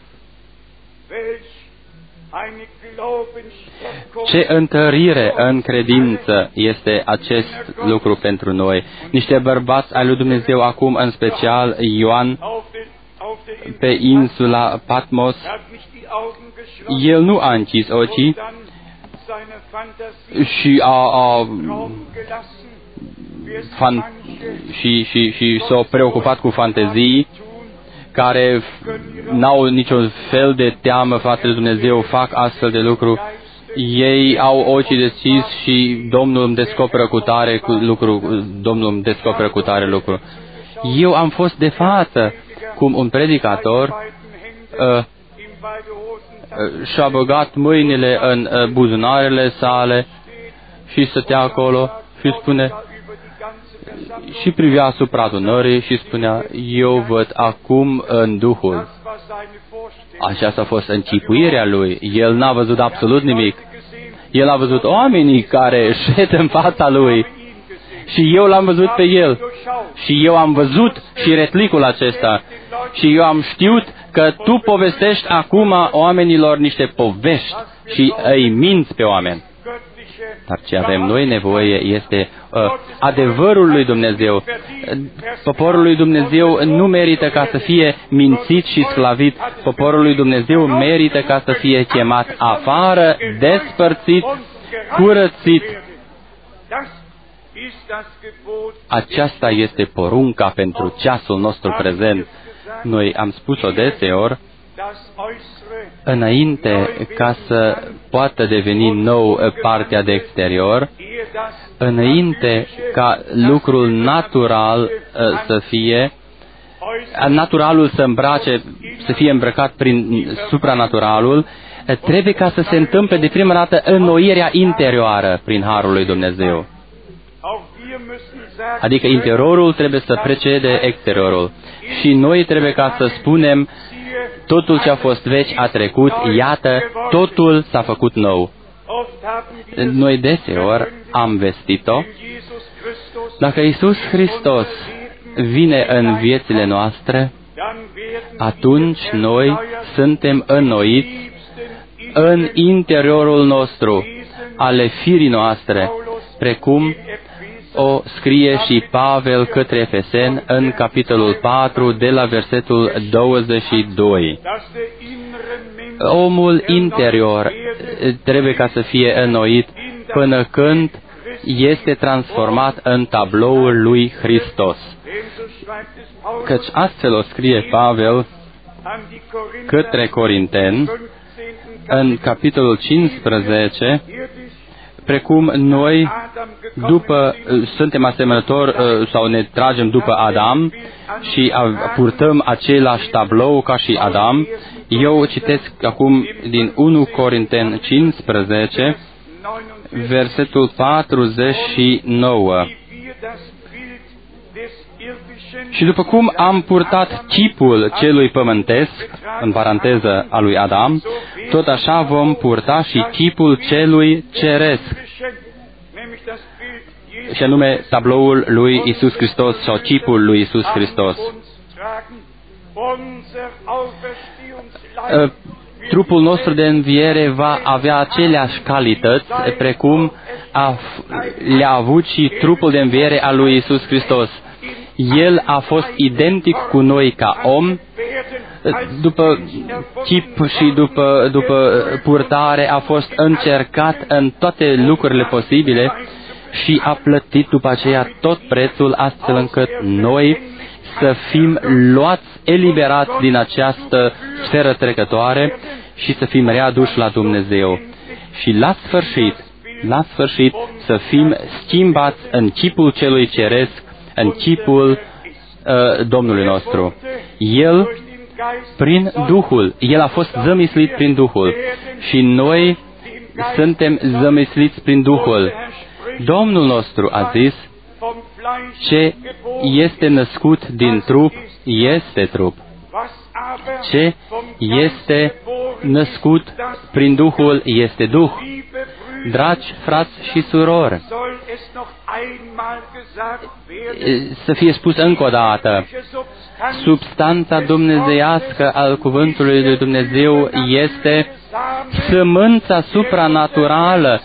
Ce întărire în credință este acest lucru pentru noi. Niște bărbați ai lui Dumnezeu, acum în special Ioan, pe insula Patmos, el nu a închis ochii și și s-a preocupat cu fantezii care n-au niciun fel de teamă față de Dumnezeu, fac astfel de lucru. Ei au ochii deschis și Domnul îmi descoperă cu tare lucru. Eu am fost de față cum un predicator și-a băgat mâinile în buzunarele sale și stătea acolo și spune, și privea asupra adunării și spunea: eu văd acum în Duhul. Aceasta a fost închipuirea lui. El n-a văzut absolut nimic. El a văzut oamenii care șed în fața lui. Și eu l-am văzut pe el. Și eu am văzut și retlicul acesta. Și eu am știut că tu povestești acum oamenilor niște povești și îi minți pe oameni. Dar ce avem noi nevoie este adevărul lui Dumnezeu. Poporul lui Dumnezeu nu merită ca să fie mințit și sclavit. Poporul lui Dumnezeu merită ca să fie chemat afară, despărțit, curățit. Aceasta este porunca pentru ceasul nostru prezent. Noi am spus-o deseori, înainte ca să poată deveni nou partea de exterior, înainte ca lucrul natural să fie, naturalul să fie îmbrăcat prin supranaturalul, trebuie ca să se întâmple de prima dată înnoirea interioară prin Harul lui Dumnezeu. Adică interiorul trebuie să precede exteriorul. Și noi trebuie ca să spunem: totul ce a fost vechi a trecut, iată, totul s-a făcut nou. Noi deseori am vestit-o. Dacă Iisus Hristos vine în viețile noastre, atunci noi suntem înnoiți în interiorul nostru, ale firii noastre, precum o scrie și Pavel către Efeseni în capitolul 4 de la versetul 22. Omul interior trebuie ca să fie înnoit până când este transformat în tabloul lui Hristos. Căci astfel o scrie Pavel către Corinteni, în capitolul 15, precum noi suntem asemănători sau ne tragem după Adam și purtăm același tablou ca și Adam. Eu citesc acum din 1 Corinteni 15, versetul 49. Și după cum am purtat chipul celui pământesc, în paranteză a lui Adam, tot așa vom purta și chipul celui ceresc, și anume tabloul lui Iisus Hristos sau chipul lui Iisus Hristos. Trupul nostru de înviere va avea aceleași calități precum le-a avut și trupul de înviere al lui Iisus Hristos. El a fost identic cu noi ca om, după chip și după purtare a fost încercat în toate lucrurile posibile și a plătit după aceea tot prețul, astfel încât noi să fim luați, eliberați din această sferă trecătoare și să fim readuși la Dumnezeu. Și la sfârșit să fim schimbați în chipul celui ceresc, în chipul Domnului nostru. El, prin Duhul, El a fost zămislit prin Duhul și noi suntem zămisliți prin Duhul. Domnul nostru a zis, ce este născut din trup, este trup. Ce este născut prin Duhul, este Duh. Dragi frați și surori, să fie spus încă o dată, substanța dumnezeiască al cuvântului lui Dumnezeu este sămânța supranaturală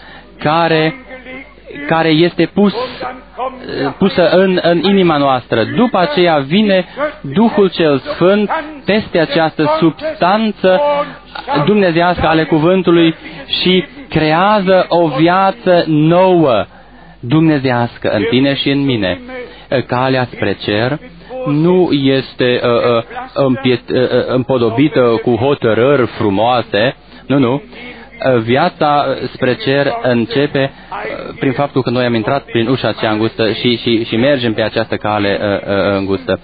care este pusă în inima noastră. După aceea vine Duhul cel Sfânt peste această substanță dumnezeiască ale cuvântului și creează o viață nouă dumnezeiască în tine și în mine. Calea spre cer nu este împodobită cu hotărâri frumoase, nu. Viața spre cer începe prin faptul că noi am intrat prin ușa aceea îngustă și mergem pe această cale îngustă.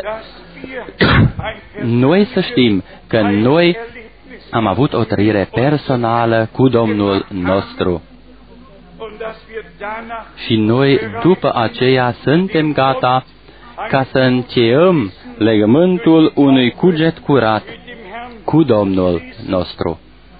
Noi să știm că noi am avut o trăire personală cu Domnul nostru. Și noi după aceea suntem gata ca să încheiem legământul unui cuget curat cu Domnul nostru.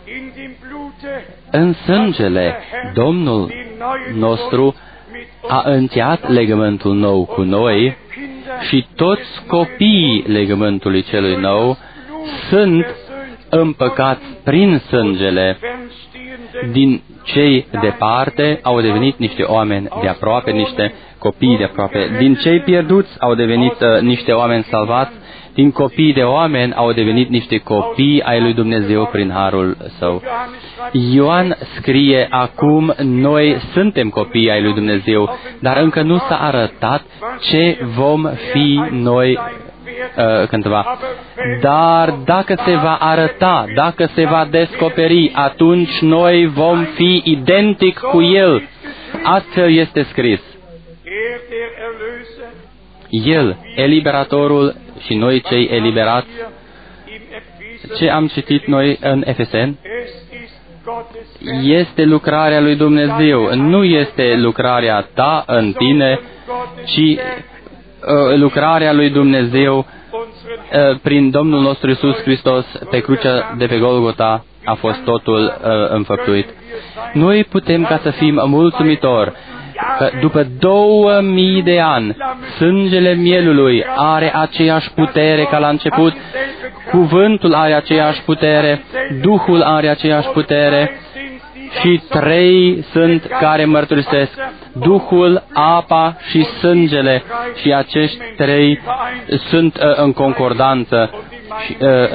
În sângele Domnul nostru a încheiat legământul nou cu noi și toți copiii legământului celui nou sunt împăcați prin sângele. Din cei departe au devenit niște oameni de aproape, niște copii de aproape. Din cei pierduți au devenit niște oameni salvați. Din copii de oameni au devenit niște copii ai lui Dumnezeu prin harul său. Ioan scrie acum, noi suntem copii ai lui Dumnezeu, dar încă nu s-a arătat ce vom fi noi cândva. Dar dacă se va arăta, dacă se va descoperi, atunci noi vom fi identic cu El. Astfel este scris. El, eliberatorul și noi cei eliberați. Ce am citit noi în Efeseni? Este lucrarea lui Dumnezeu. Nu este lucrarea ta în tine, ci lucrarea lui Dumnezeu prin Domnul nostru Iisus Hristos pe crucea de pe Golgota a fost totul înfăptuit. Noi putem ca să fim mulțumitori că după 2000 de ani sângele mielului are aceeași putere ca la început, cuvântul are aceeași putere, Duhul are aceeași putere și trei sunt care mărturisesc, Duhul, apa și sângele, și acești trei sunt în concordanță și,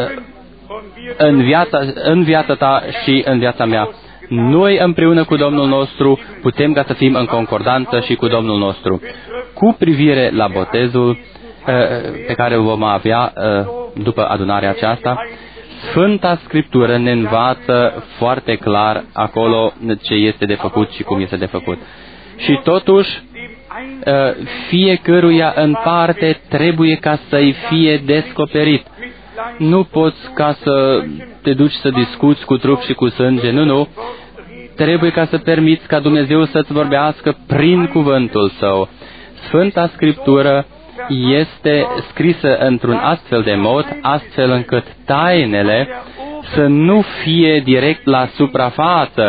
în viața ta și în viața mea. Noi împreună cu Domnul nostru putem ca să fim în concordanță și cu Domnul nostru. Cu privire la botezul pe care îl vom avea după adunarea aceasta, Sfânta Scriptură ne învață foarte clar acolo ce este de făcut și cum este de făcut. Și totuși, fiecăruia în parte trebuie ca să-i fie descoperit. Nu poți ca să te duci să discuți cu trup și cu sânge, nu. Trebuie ca să permiți ca Dumnezeu să-ți vorbească prin cuvântul Său. Sfânta Scriptură este scrisă într-un astfel de mod, astfel încât tainele să nu fie direct la suprafață,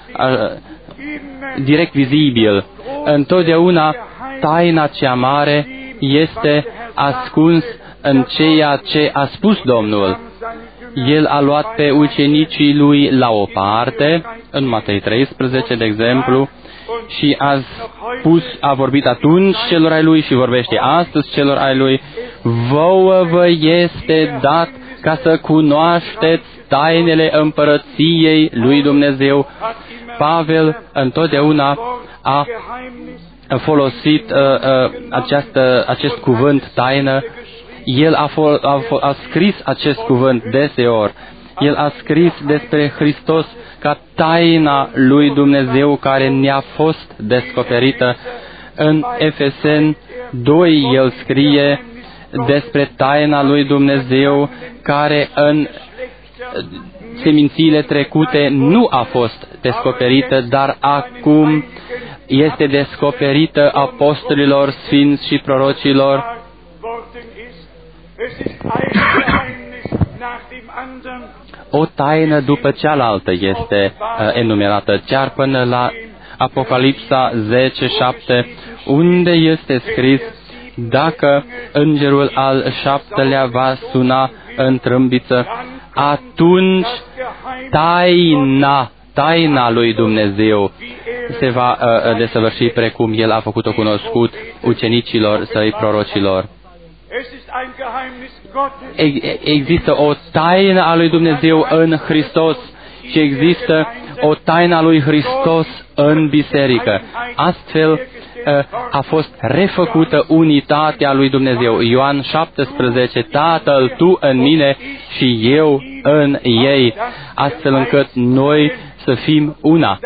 direct vizibil. Întotdeauna taina cea mare este ascuns în ceea ce a spus Domnul. El a luat pe ucenicii lui la o parte, în Matei 13, de exemplu, și a vorbit atunci celor ai lui și vorbește astăzi celor ai lui: vouă vă este dat ca să cunoașteți tainele împărăției lui Dumnezeu. Pavel întotdeauna a folosit acest cuvânt taină. El a scris acest cuvânt deseori. El a scris despre Hristos ca taina lui Dumnezeu care ne-a fost descoperită. În Efeseni 2 el scrie despre taina lui Dumnezeu care în semințiile trecute nu a fost descoperită, dar acum este descoperită apostolilor, sfinți și prorocilor. O taină după cealaltă este enumerată, chiar până la Apocalipsa 10:7, unde este scris: dacă îngerul al 7-lea va suna în trâmbiță, atunci taina lui Dumnezeu se va desăvârși precum El a făcut-o cunoscut ucenicilor Săi, prorocilor. Există o taină a lui Dumnezeu în Hristos și există o taină a lui Hristos în biserică. Astfel a fost refăcută unitatea lui Dumnezeu. Ioan 17, Tatăl, Tu în mine și eu în ei, astfel încât noi să fim una.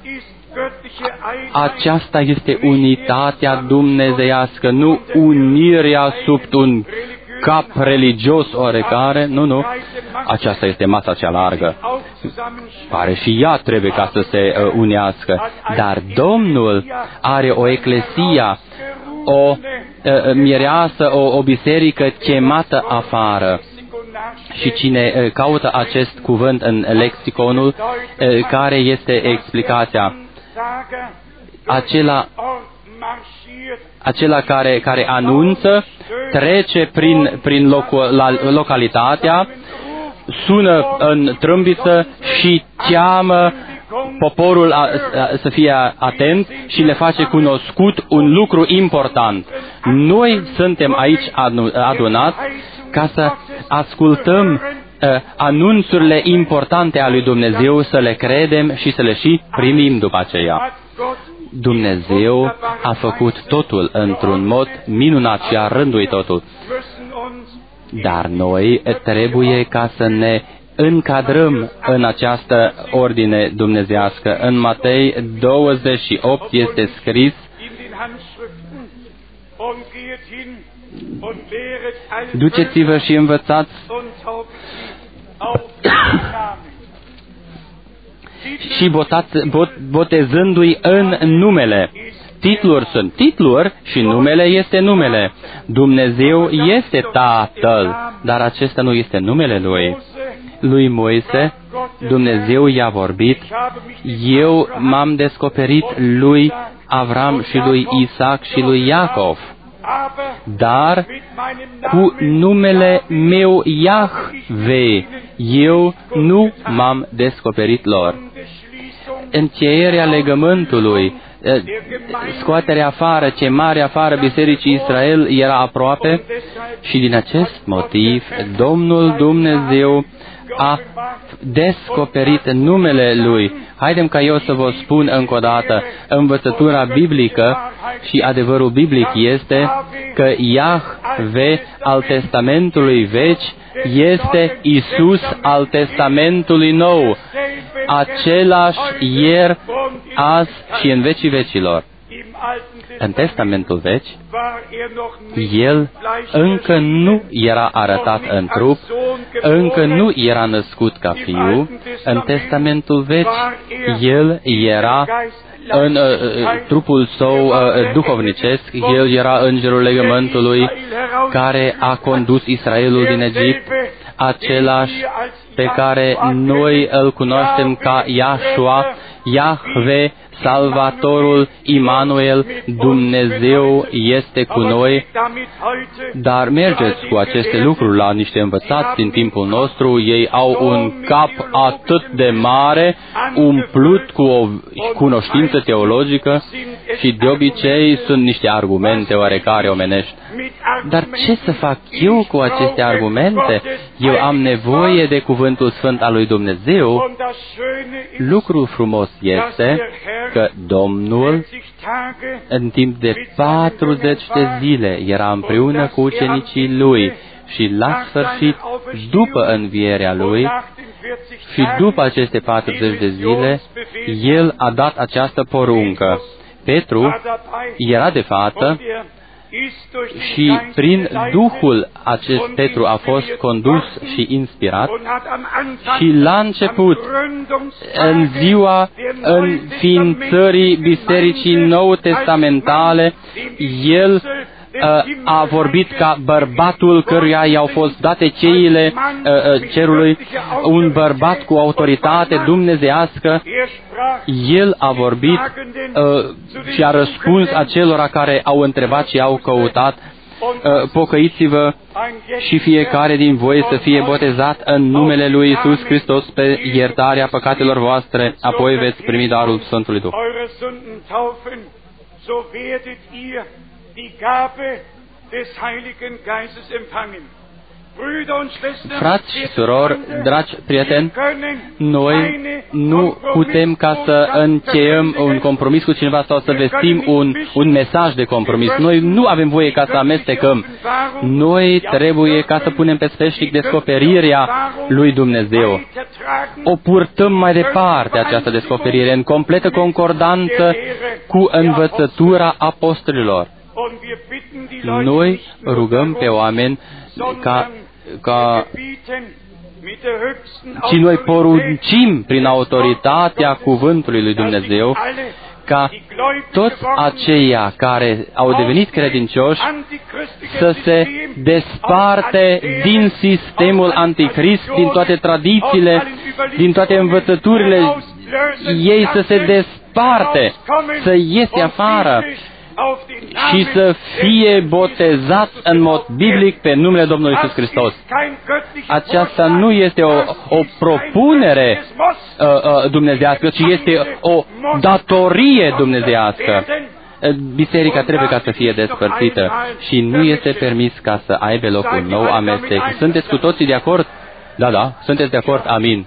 Aceasta este unitatea dumnezeiască, nu unirea sub un cap religios oarecare, nu. Aceasta este masa cea largă, care și ea trebuie ca să se unească. Dar Domnul are o eclesia, o mireasă, o biserică chemată afară. Și cine caută acest cuvânt în lexiconul, care este explicația? Acela care anunță, trece prin localitatea, sună în trâmbiță și cheamă poporul să fie atent și le face cunoscut un lucru important. Noi suntem aici adunați ca să ascultăm anunțurile importante ale lui Dumnezeu, să le credem și să le și primim după aceea. Dumnezeu a făcut totul într-un mod minunat și a rânduit totul. Dar noi trebuie ca să ne încadrăm în această ordine dumnezeiască. În Matei 28 este scris: duceți-vă și învățați și botezându-i în numele. Titluri sunt titluri și numele este numele. Dumnezeu este Tatăl, dar acesta nu este numele Lui. Lui Moise, Dumnezeu i-a vorbit: eu m-am descoperit lui Avram și lui Isaac și lui Iacov, dar cu numele meu Iahve, eu nu m-am descoperit lor. Încheierea legământului, scoaterea afară, chemarea afară bisericii Israel era aproape și din acest motiv Domnul Dumnezeu a descoperit numele Lui. Haidem ca eu să vă spun încă o dată, învățătura biblică și adevărul biblic este că Iahve al Testamentului Vechi este Isus al Testamentului Nou, același ieri, azi și în vecii vecilor. În Testamentul Vechi, El încă nu era arătat în trup, încă nu era născut ca fiu. În Testamentul Vechi, El era în trupul său duhovnicesc, El era îngerul legământului care a condus Israelul din Egipt, același pe care noi îl cunoaștem ca Iahșua, Iahve, Salvatorul, Immanuel, Dumnezeu este cu noi, dar mergeți cu aceste lucruri la niște învățați din timpul nostru, ei au un cap atât de mare, umplut cu o cunoștință teologică și de obicei sunt niște argumente oarecare omenești. Dar ce să fac eu cu aceste argumente? Eu am nevoie de cuvântul sfânt al lui Dumnezeu. Lucrul frumos este că Domnul, în timp de 40 de zile, era împreună cu ucenicii Lui și la sfârșit, după învierea Lui și după aceste 40 de zile, El a dat această poruncă. Petru era de față și prin Duhul acest Petru a fost condus și inspirat și la început, în ziua înființării Bisericii Nou Testamentale, el a vorbit ca bărbatul căruia i-au fost date cheile cerului, un bărbat cu autoritate dumnezeiască. El a vorbit și a răspuns acelora care au întrebat și au căutat, pocăiți-vă și fiecare din voi să fie botezat în numele lui Iisus Hristos pe iertarea păcatelor voastre, apoi veți primi darul Sfântului Duh. Frați și surori, dragi prieteni, noi nu putem ca să încheiem un compromis cu cineva sau să vestim un mesaj de compromis. Noi nu avem voie ca să amestecăm. Noi trebuie ca să punem pe sfeșnic descoperirea lui Dumnezeu. O purtăm mai departe, această descoperire, în completă concordanță cu învățătura apostolilor. Noi rugăm pe oameni și noi poruncim prin autoritatea cuvântului lui Dumnezeu ca toți aceia care au devenit credincioși să se desparte din sistemul anticrist, din toate tradițiile, din toate învățăturile, ei să se desparte, să iese afară și să fie botezați în mod biblic pe numele Domnului Iisus Hristos. Aceasta nu este o propunere dumnezeiască, ci este o datorie dumnezeiască. Biserica trebuie ca să fie despărțită și nu este permis ca să aibă loc un nou amestec. Sunteți cu toții de acord? Da, sunteți de acord? Amin.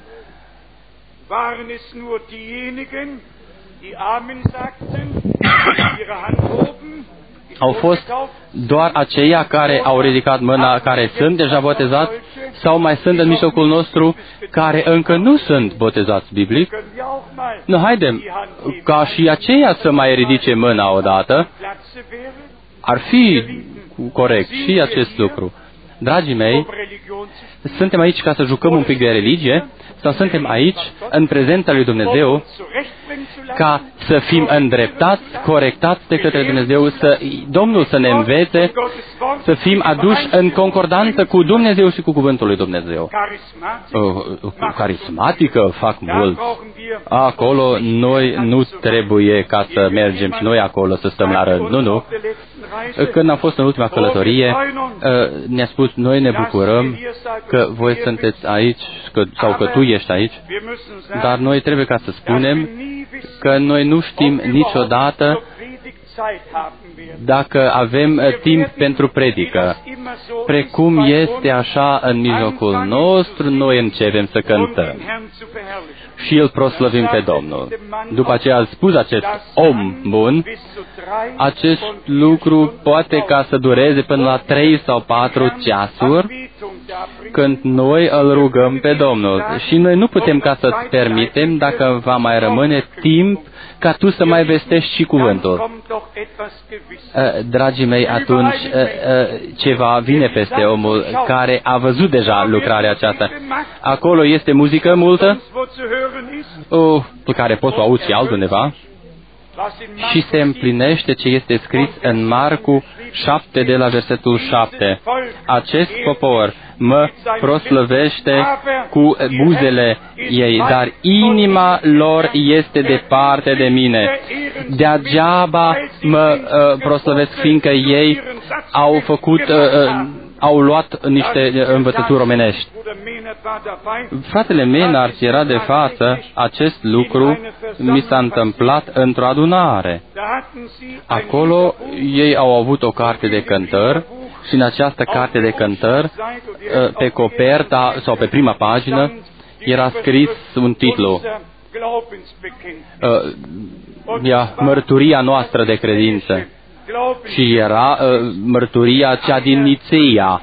Au fost doar aceia care au ridicat mâna, care sunt deja botezați, sau mai sunt în mijlocul nostru care încă nu sunt botezați biblic? Nu, haidem ca și aceia să mai ridice mâna odată. Ar fi corect și acest lucru. Dragii mei, suntem aici ca să jucăm un pic de religie sau suntem aici în prezența lui Dumnezeu ca să fim îndreptați, corectați de către Dumnezeu, Domnul să ne învețe, să fim aduși în concordanță cu Dumnezeu și cu cuvântul lui Dumnezeu. Carismatică fac mulți. Acolo noi nu trebuie ca să mergem și noi acolo să stăm la rând. Nu. Când am fost în ultima călătorie, ne-a spus, noi ne bucurăm că voi sunteți aici, sau că tu ești aici, dar noi trebuie ca să spunem că noi nu știm niciodată dacă avem timp pentru predică. Precum este așa în mijlocul nostru, noi începem să cântăm și îl proslăvim pe Domnul. După aceea a spus acest om bun, acest lucru poate ca să dureze până la 3 sau 4 ceasuri, când noi îl rugăm pe Domnul. Și noi nu putem ca să-ți permitem, dacă va mai rămâne timp, ca tu să mai vestești și cuvântul. Dragii mei, atunci ceva vine peste omul care a văzut deja lucrarea aceasta. Acolo este muzică multă, pe care poți să auzi și altundeva, și se împlinește ce este scris în Marcu 7 de la versetul 7. Acest popor mă proslăvește cu buzele ei, dar inima lor este departe de mine. Degeaba mă proslăvesc, fiindcă ei au luat niște învățături omenești. Fratele Menard era de față. Acest lucru mi s-a întâmplat într-o adunare. Acolo ei au avut o carte de cântări și în această carte de cântări, pe coperta sau pe prima pagină, era scris un titlu. Mărturia noastră de credință. Și era mărturia cea din Nițeia,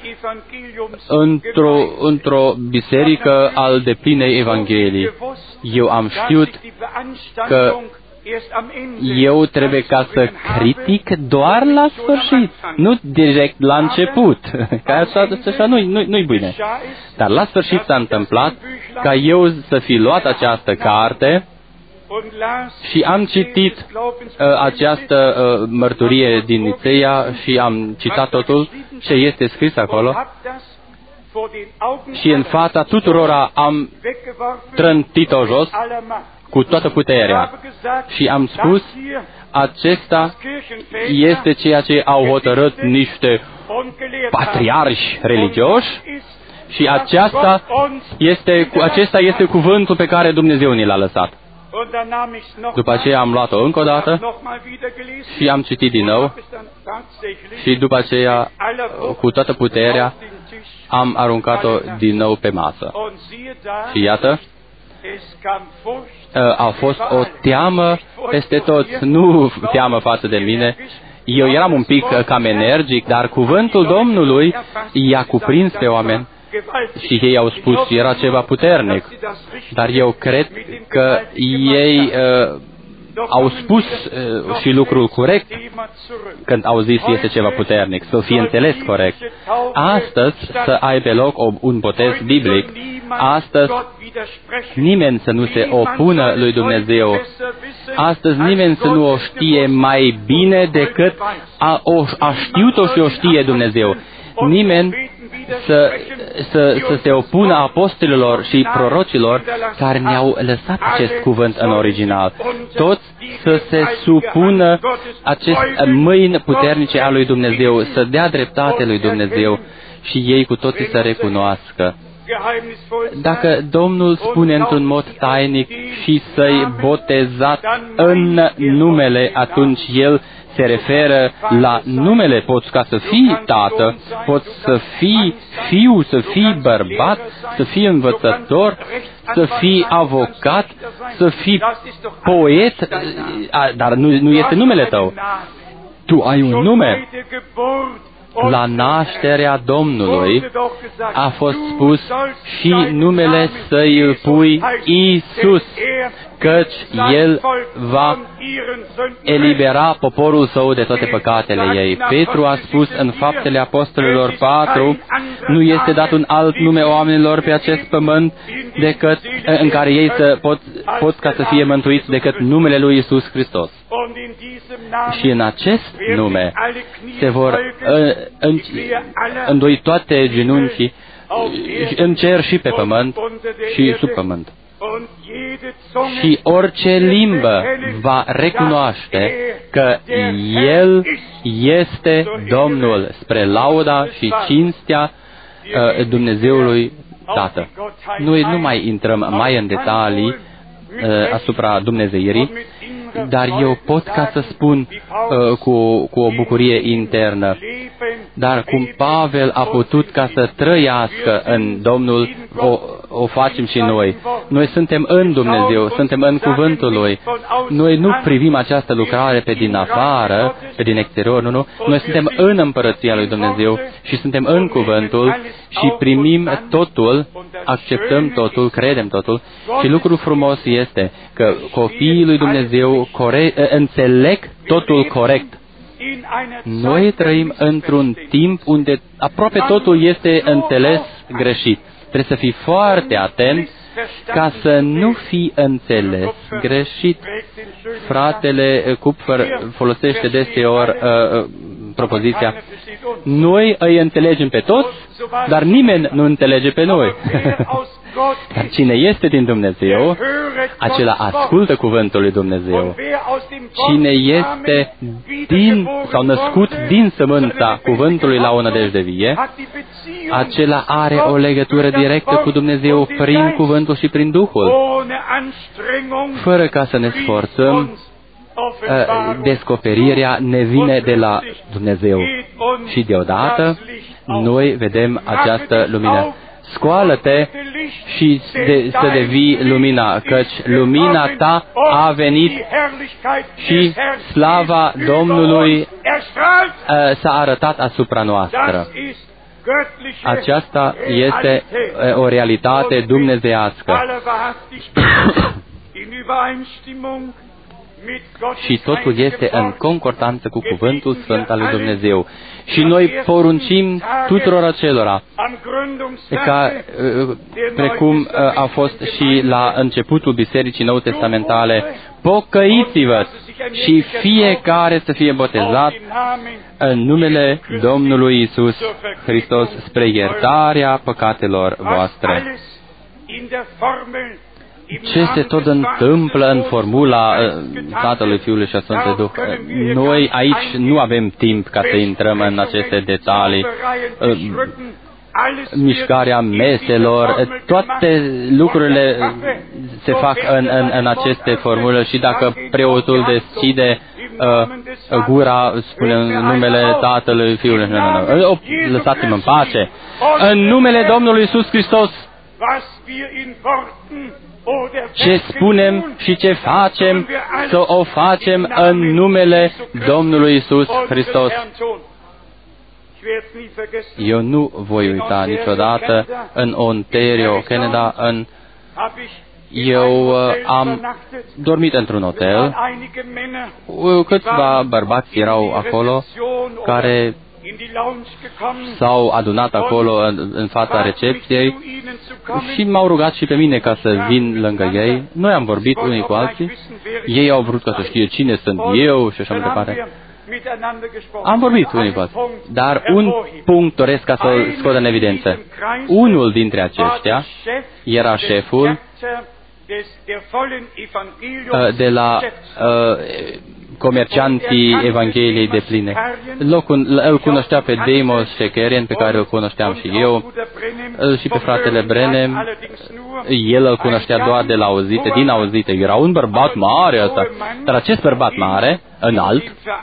într-o biserică al deplinei Evangheliei. Eu am știut că eu trebuie ca să critic doar la sfârșit, nu direct la început, că așa nu-i bine. Dar la sfârșit s-a întâmplat ca eu să fi luat această carte și am citit această mărturie din Nițeia și am citat totul ce este scris acolo și în fața tuturora am trântit-o jos cu toată puterea și am spus, acesta este ceea ce au hotărât niște patriarhi religioși și acesta este cuvântul pe care Dumnezeu ni l-a lăsat. După aceea am luat-o încă o dată și am citit din nou și după aceea, cu toată puterea, am aruncat-o din nou pe masă. Și iată, a fost o teamă peste toți, nu teamă față de mine. Eu eram un pic cam energic, dar cuvântul Domnului i-a cuprins pe oameni. Și ei au spus, era ceva puternic. Dar eu cred că ei au spus și lucrul corect când au zis este ceva puternic, să fie înțeles corect. Astăzi să aibă loc un botez biblic. Astăzi nimeni să nu se opună lui Dumnezeu. Astăzi nimeni să nu o știe mai bine decât a știut-o și o știe Dumnezeu. Nimeni să se opună apostolilor și prorocilor care ne-au lăsat acest cuvânt în original. Toți să se supună acest mâini puternice a lui Dumnezeu, să dea dreptate lui Dumnezeu și ei cu toții să recunoască. Dacă Domnul spune într-un mod tainic și să-i botezați în numele, atunci El se referă la numele. Poți ca să fii tată, poți să fii fiu, să fii bărbat, să fii învățător, să fii avocat, să fii poet, dar nu este numele tău. Tu ai un nume. La nașterea Domnului a fost spus și numele să-i îl pui Iisus, căci El va elibera poporul său de toate păcatele ei. Petru a spus în Faptele Apostolilor 4, nu este dat un alt nume oamenilor pe acest pământ decât în care ei pot ca să fie mântuiți decât numele lui Iisus Hristos. Și în acest nume se vor îndoi toate genunchii în cer și pe pământ și sub pământ. Și orice limbă va recunoaște că El este Domnul spre lauda și cinstea Dumnezeului Tată. Noi nu mai intrăm mai în detalii asupra dumnezeirii, dar eu pot ca să spun cu o bucurie internă. Dar cum Pavel a putut ca să trăiască în Domnul, o facem și noi. Noi suntem în Dumnezeu, suntem în Cuvântul Lui. Noi nu privim această lucrare pe din afară, pe din exterior, nu. Noi suntem în Împărăția Lui Dumnezeu și suntem în Cuvântul și primim totul, acceptăm totul, credem totul. Și lucrul frumos este că copiii lui Dumnezeu înțeleg totul corect. Noi trăim într-un timp unde aproape totul este înțeles greșit. Trebuie să fii foarte atent ca să nu fii înțeles greșit. Fratele Kupfer folosește deseori propoziția: noi îi înțelegem pe toți, dar nimeni nu înțelege pe noi. Dar cine este din Dumnezeu, acela ascultă cuvântul lui Dumnezeu. Cine este din sau născut din sămânța cuvântului la o nădejde vie, acela are o legătură directă cu Dumnezeu prin cuvântul și prin Duhul. Fără ca să ne sforțăm, descoperirea ne vine de la Dumnezeu. Și deodată noi vedem această lumină. Scoală-te și să devii lumina, căci lumina ta a venit și slava Domnului s-a arătat asupra noastră. Aceasta este o realitate dumnezeiască. Și totul este în concordanță cu Cuvântul Sfânt al lui Dumnezeu. Și noi poruncim tuturor acelora, ca, precum a fost și la începutul Bisericii Nou Testamentale: pocăiți-vă și fiecare să fie botezat în numele Domnului Iisus Hristos spre iertarea păcatelor voastre. Ce se tot întâmplă în formula Tatălui, Fiului și a Sfântului Duh? Noi aici nu avem timp ca să intrăm în aceste detalii. Mișcarea meselor, toate lucrurile se fac în aceste formule și dacă preotul deschide gura, spune în numele Tatălui, Fiului, nu. Lăsați-mă în pace. În numele Domnului Iisus Hristos. Ce spunem și ce facem, să o facem în numele Domnului Iisus Hristos. Eu nu voi uita niciodată în Ontario, Canada, eu am dormit într-un hotel. Câțiva bărbați erau acolo care s-au adunat acolo în fața recepției și m-au rugat și pe mine ca să vin lângă ei. Noi am vorbit unii cu alții, ei au vrut ca să știe cine sunt eu și așa mai departe. Am vorbit unii cu alții, dar un punct doresc ca să-l scot în evidență. Unul dintre aceștia era șeful de la comercianții Evangheliei de pline. Îl cunoștea pe Deimos Shekarian, pe care îl cunoșteam și eu, și pe fratele Brenem. El îl cunoștea doar de la auzite, din auzite. Era un bărbat mare ăsta. Dar acest bărbat mare, înalt,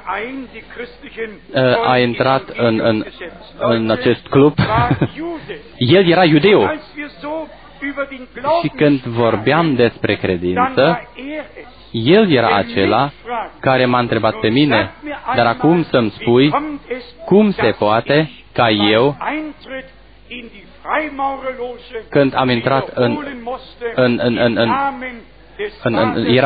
a intrat în acest club. El era iudeu. Și când vorbeam despre credință, el era acela care m-a întrebat pe mine: dar acum să-mi spui cum se poate ca eu, când am intrat era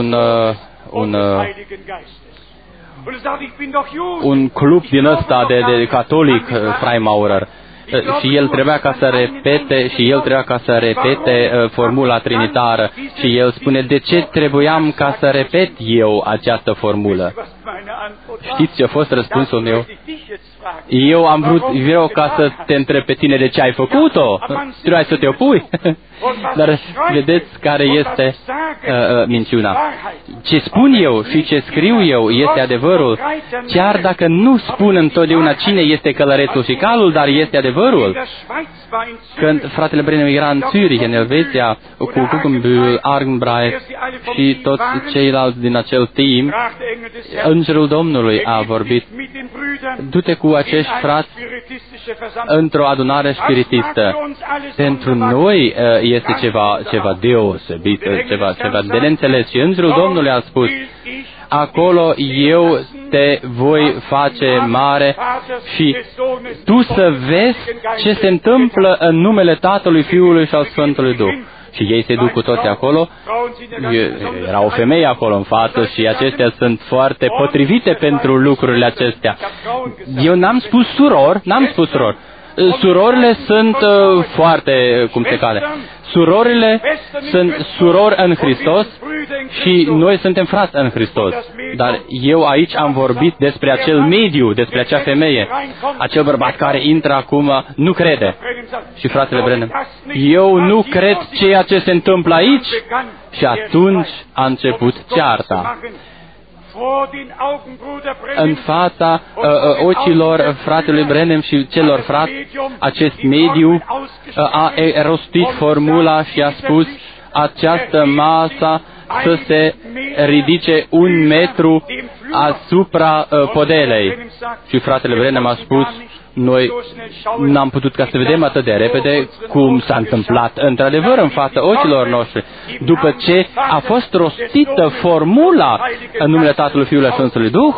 un club din ăsta de catolic, Freimaurer. Și el trebuia ca să repete formula trinitară. Și el spune: de ce trebuiam ca să repet eu această formulă? Știți ce a fost răspunsul meu? Eu am vrut vreau ca să te întreb pe tine de ce ai făcut-o. Trebuie să te opui. Dar vedeți care este minciuna. Ce spun eu și ce scriu eu este adevărul, chiar dacă nu spun întotdeauna cine este călărețul și calul, dar este adevărul. Când fratele Brenem era în Zürich, în Elveția, cu Guggenbühl, Argenbreit și toți ceilalți din acel timp, Îngerul Domnului a vorbit: du-te cu acești frați într-o adunare spiritistă. Pentru noi este ceva deosebit, ceva de neînțeles. Și Îngerul Domnului a spus: acolo eu te voi face mare și tu să vezi ce se întâmplă în numele Tatălui, Fiului și al Sfântului Duh. Și ei se duc cu toți acolo. Era o femeie acolo în față și acestea sunt foarte potrivite pentru lucrurile acestea. Eu n-am spus suror. Surorile sunt foarte, cum se cade. Surorile sunt surori în Hristos și noi suntem frați în Hristos. Dar eu aici am vorbit despre acel mediu, despre acea femeie. Acel bărbat care intră acum nu crede. Și fratele Brenem: eu nu cred ceea ce se întâmplă aici. Și atunci a început cearta. În fața ochilor fratelui Brenem și celor frați, acest mediu a rostit formula și a spus: această masă să se ridice 1 metru asupra podelei. Și fratele Brenem a spus: noi n-am putut ca să vedem atât de repede cum s-a întâmplat într-adevăr în fața ochilor noștri. După ce a fost rostită formula în numele Tatălui, Fiului și Sfântului Duh,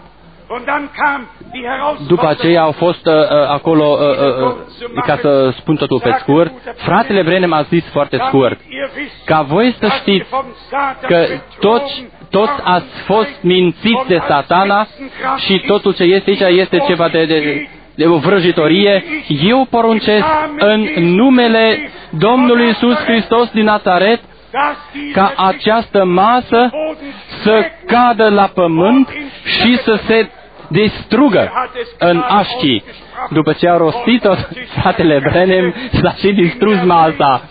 după aceea au fost acolo, ca să spun totul pe scurt, fratele Brenem a zis foarte scurt: ca voi să știți că toți ați fost mințiți de Satana și totul ce este aici este ceva de o vrăjitorie, eu poruncesc în numele Domnului Iisus Hristos din Nazaret ca această masă să cadă la pământ și să se distrugă în așchii. După ce a rostit-o, fratele Brenem s-a și distrus masa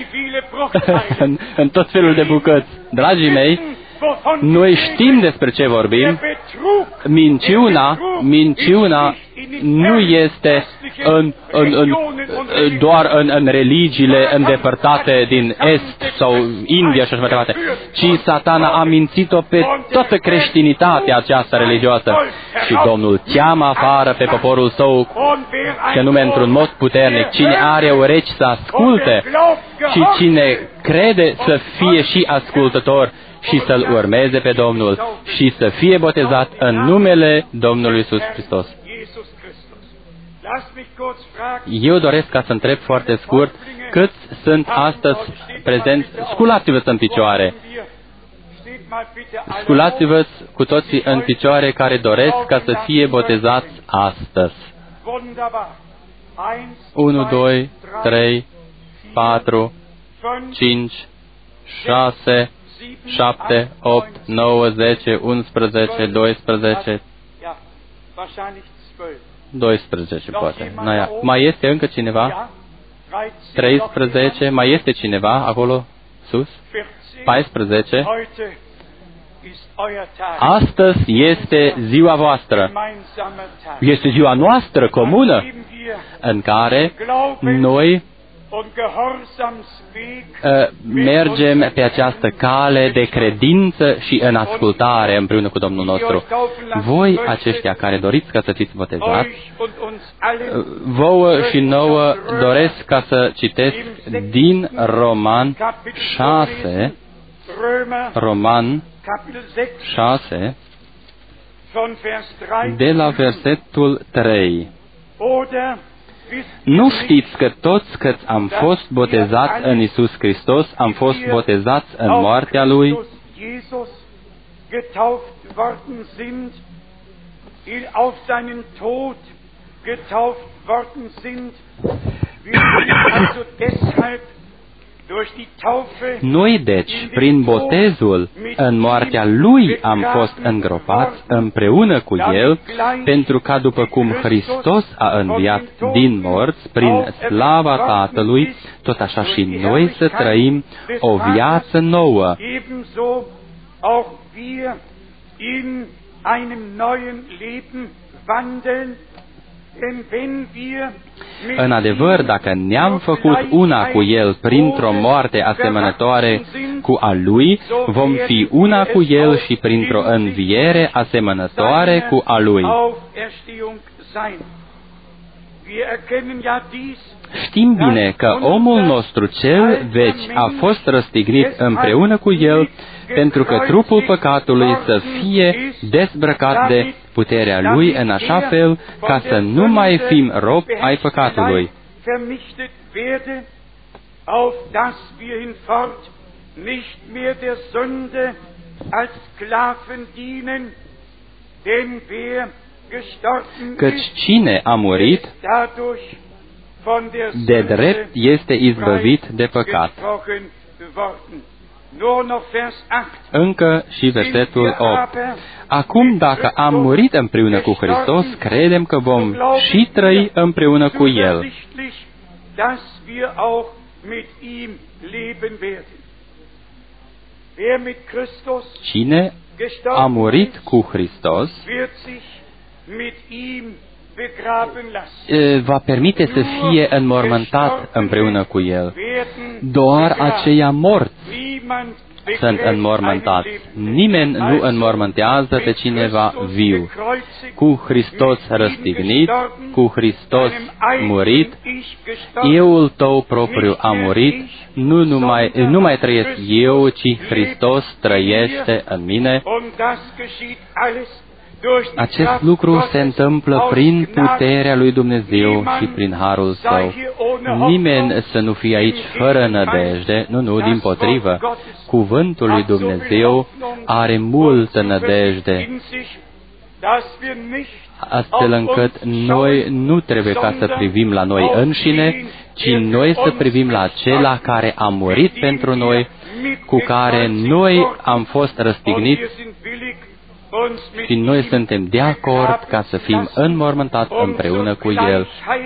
în tot felul de bucăți. Dragii mei, noi știm despre ce vorbim. Minciuna nu este doar în religiile îndepărtate din Est sau India și așa mai departe, ci Satana a mințit-o pe toată creștinitatea aceasta religioasă. Și Domnul cheamă afară pe poporul său, și anume într-un mod puternic: cine are urechi să asculte și cine crede să fie și ascultător și să-L urmeze pe Domnul și să fie botezat în numele Domnului Iisus Hristos. Eu doresc ca să întreb foarte scurt: câți sunt astăzi prezenți? Sculați-vă în picioare. Sculați-vă cu toții în picioare care doresc ca să fie botezați astăzi. 1, 2, 3, 4, 5, 6, 7, 8, 9, 10, 11, 12, 12 poate. Mai este încă cineva? 13, mai este cineva acolo sus? 14. Astăzi este ziua voastră. Este ziua noastră comună în care noi mergem pe această cale de credință și în ascultare împreună cu Domnul nostru. Voi, aceștia care doriți ca să fiți botezați, vouă și nouă doresc ca să citesc din Roman 6, Roman 6, de la versetul 3. Nu știți că toți câți am fost botezați în Iisus Hristos, am fost botezați în moartea Lui? Noi, deci, prin botezul în moartea Lui am fost îngropați împreună cu El, pentru ca după cum Hristos a înviat din morți prin slava Tatălui, tot așa și noi să trăim o viață nouă. În adevăr, dacă ne-am făcut una cu El printr-o moarte asemănătoare cu a Lui, vom fi una cu El și printr-o înviere asemănătoare cu a Lui. Știm bine că omul nostru cel vechi a fost răstignit împreună cu El, pentru că trupul păcatului să fie dezbrăcat de puterea lui în așa fel ca să nu mai fim robi ai păcatului. Căci cine a murit, de drept este izbăvit de păcat. Încă și versetul 8. Acum, dacă am murit împreună cu Hristos, credem că vom și trăi împreună cu El. Cine a murit cu Hristos va permite să fie înmormântat împreună cu El. Doar aceia morți sunt înmormântați. Nimeni nu înmormântează pe cineva viu. Cu Hristos răstignit, cu Hristos murit, euul tău propriu a murit, nu mai trăiesc eu, ci Hristos trăiește în mine. Acest lucru se întâmplă prin puterea lui Dumnezeu și prin harul Său. Nimeni să nu fie aici fără nădejde, nu, dimpotrivă. Cuvântul lui Dumnezeu are multă nădejde, astfel încât noi nu trebuie ca să privim la noi înșine, ci noi să privim la acela care a murit pentru noi, cu care noi am fost răstigniți, și noi suntem de acord ca să fim înmormântați împreună cu El,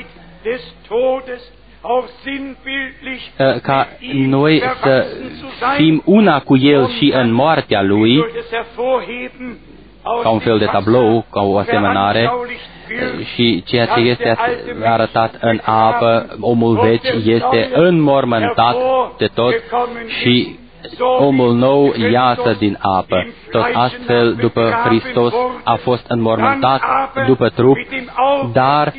ca noi să fim una cu El și în moartea Lui, ca un fel de tablou, ca o asemănare, și ceea ce este arătat în apă, omul vechi este înmormântat de tot și omul nou iasă din apă. Tot astfel, după Hristos a fost înmormântat după trup, dar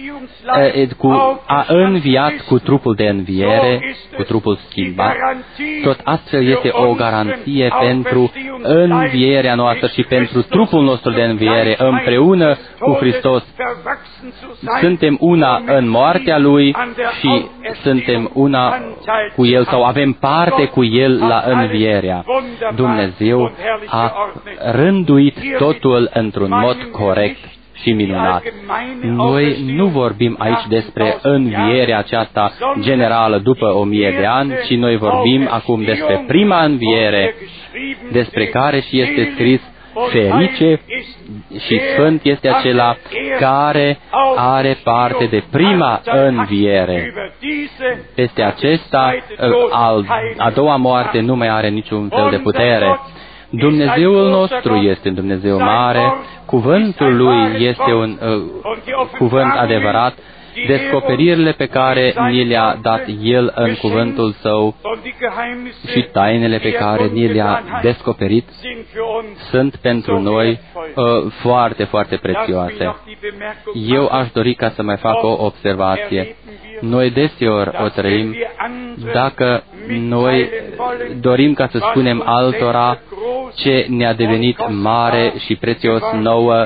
a înviat cu trupul de înviere, cu trupul schimbat. Tot astfel este o garanție pentru învierea noastră și pentru trupul nostru de înviere. Împreună cu Hristos suntem una în moartea Lui și suntem una cu El sau avem parte cu El la învierea. Dumnezeu a rânduit totul într-un mod corect și minunat. Noi nu vorbim aici despre învierea aceasta generală după 1000 de ani, ci noi vorbim acum despre prima înviere, despre care și este scris: ferice și sfânt este acela care are parte de prima înviere. Peste acesta, a doua moarte nu mai are niciun fel de putere. Dumnezeul nostru este un Dumnezeu mare, cuvântul Lui este un cuvânt adevărat, descoperirile pe care ni le-a dat El în cuvântul Său și tainele pe care ni le-a descoperit sunt pentru noi foarte, foarte prețioase. Eu aș dori ca să mai fac o observație. Noi deseori o trăim dacă noi dorim ca să spunem altora ce ne-a devenit mare și prețios nouă,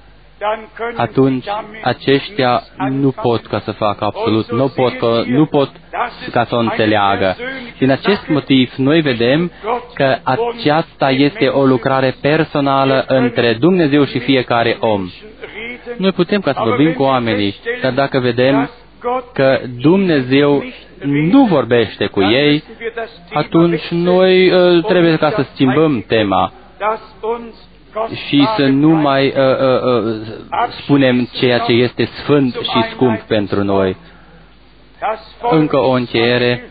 atunci aceștia nu pot ca să facă absolut, nu pot ca să o înțeleagă. Din acest motiv, noi vedem că aceasta este o lucrare personală între Dumnezeu și fiecare om. Noi putem ca să vorbim cu oamenii, dar dacă vedem că Dumnezeu nu vorbește cu ei, atunci noi trebuie ca să schimbăm tema și să nu mai spunem ceea ce este sfânt și scump pentru noi. Încă o încheiere.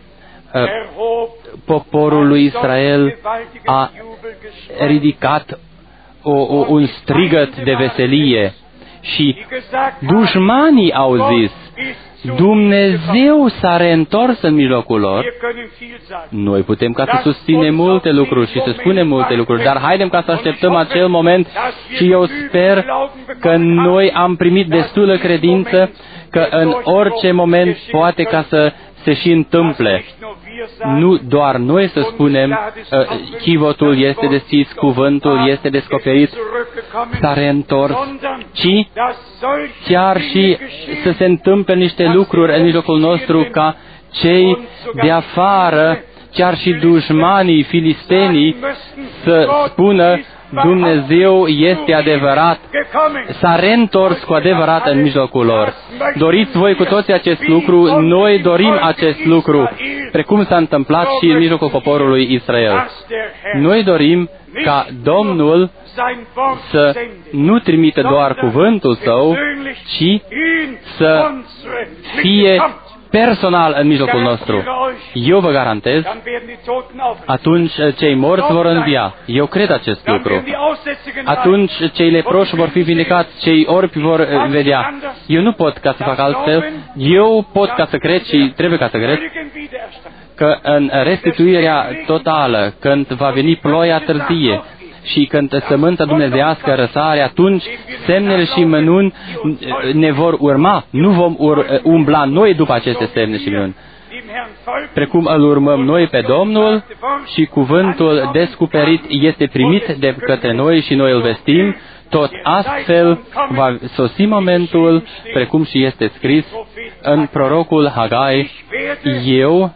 Poporul lui Israel a ridicat un strigăt de veselie și dușmanii au zis, Dumnezeu s-a reîntors în mijlocul lor. Noi putem ca să susținem multe lucruri și să spunem multe lucruri, dar haidem ca să așteptăm acel moment și eu sper că noi am primit destulă credință că în orice moment poate ca să se și întâmple. Nu doar noi să spunem, chivotul este deschis, cuvântul este descoperit, s-a reîntors, ci chiar și să se întâmple niște lucruri în mijlocul nostru ca cei de afară, chiar și dușmanii filistenii să spună, Dumnezeu este adevărat, s-a reîntors cu adevărat în mijlocul lor. Doriți voi cu toții acest lucru? Noi dorim acest lucru, precum s-a întâmplat și în mijlocul poporului Israel. Noi dorim ca Domnul să nu trimită doar cuvântul Său, ci să fie personal în mijlocul nostru. Eu vă garantez, atunci cei morți vor învia. Eu cred acest lucru. Atunci cei leproși vor fi vindecați, cei orbi vor vedea. Eu nu pot ca să fac altfel. Eu pot ca să cred și trebuie ca să cred că în restituirea totală, când va veni ploia târzie, și când sămânța dumnezeiască răsare, atunci semnele și minuni ne vor urma. Nu vom umbla noi după aceste semne și minuni. Precum îl urmăm noi pe Domnul și cuvântul descoperit este primit de către noi și noi îl vestim, tot astfel va sosi momentul, precum și este scris în prorocul Hagai, eu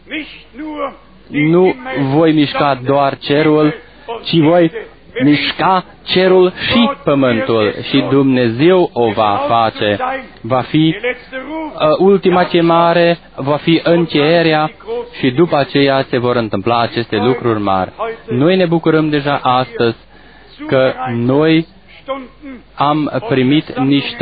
nu voi mișca doar cerul, ci voi mișca cerul și pământul și Dumnezeu o va face. Va fi ultima chemare, va fi încheierea și după aceea se vor întâmpla aceste lucruri mari. Noi ne bucurăm deja astăzi că noi am primit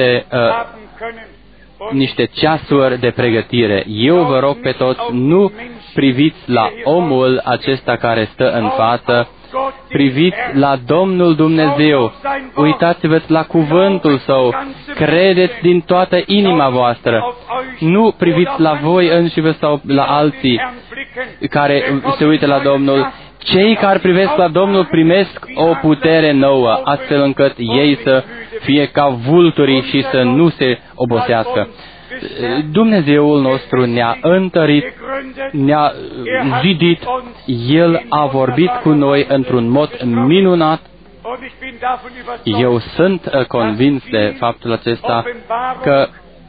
niște ceasuri de pregătire. Eu vă rog pe toți, nu priviți la omul acesta care stă în față, priviți la Domnul Dumnezeu, uitați-vă la cuvântul Său, credeți din toată inima voastră, nu priviți la voi înșivă sau la alții care se uită la Domnul. Cei care privesc la Domnul primesc o putere nouă, astfel încât ei să fie ca vulturii și să nu se obosească. Dumnezeul nostru ne-a întărit, ne-a zidit, El a vorbit cu noi într-un mod minunat. Eu sunt convins de faptul acesta că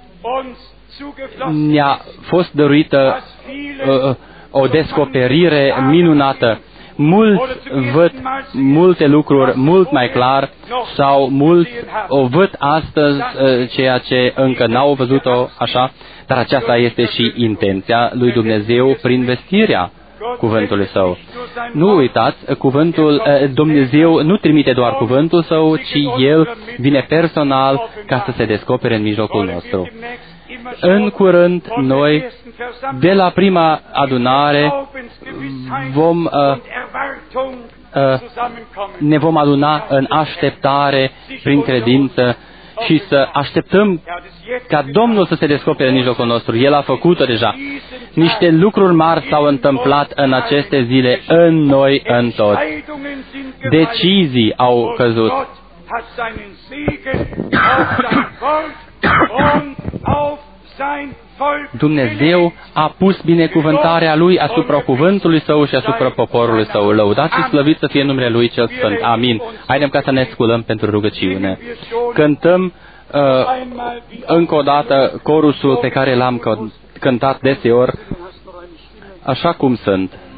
ne-a fost dăruită o descoperire minunată. Mulți văd multe lucruri mult mai clar sau mulți o văd astăzi ceea ce încă n-au văzut-o așa, dar aceasta este și intenția lui Dumnezeu prin vestirea cuvântului Său. Nu uitați, cuvântul Dumnezeu nu trimite doar cuvântul Său, ci El vine personal ca să se descopere în mijlocul nostru. În curând, noi, de la prima adunare, ne vom aduna în așteptare, prin credință, și să așteptăm ca Domnul să se descopere în mijlocul nostru. El a făcut-o deja. Niște lucruri mari s-au întâmplat în aceste zile, în noi, în toți. Decizii au căzut. Dumnezeu a pus binecuvântarea Lui asupra cuvântului Său și asupra poporului Său. Lăudați și slăviți să fie numele Lui cel Sfânt. Amin. Haidem ca să ne sculăm pentru rugăciune. Cântăm încă o dată corusul pe care l-am cântat deseori, așa cum sunt.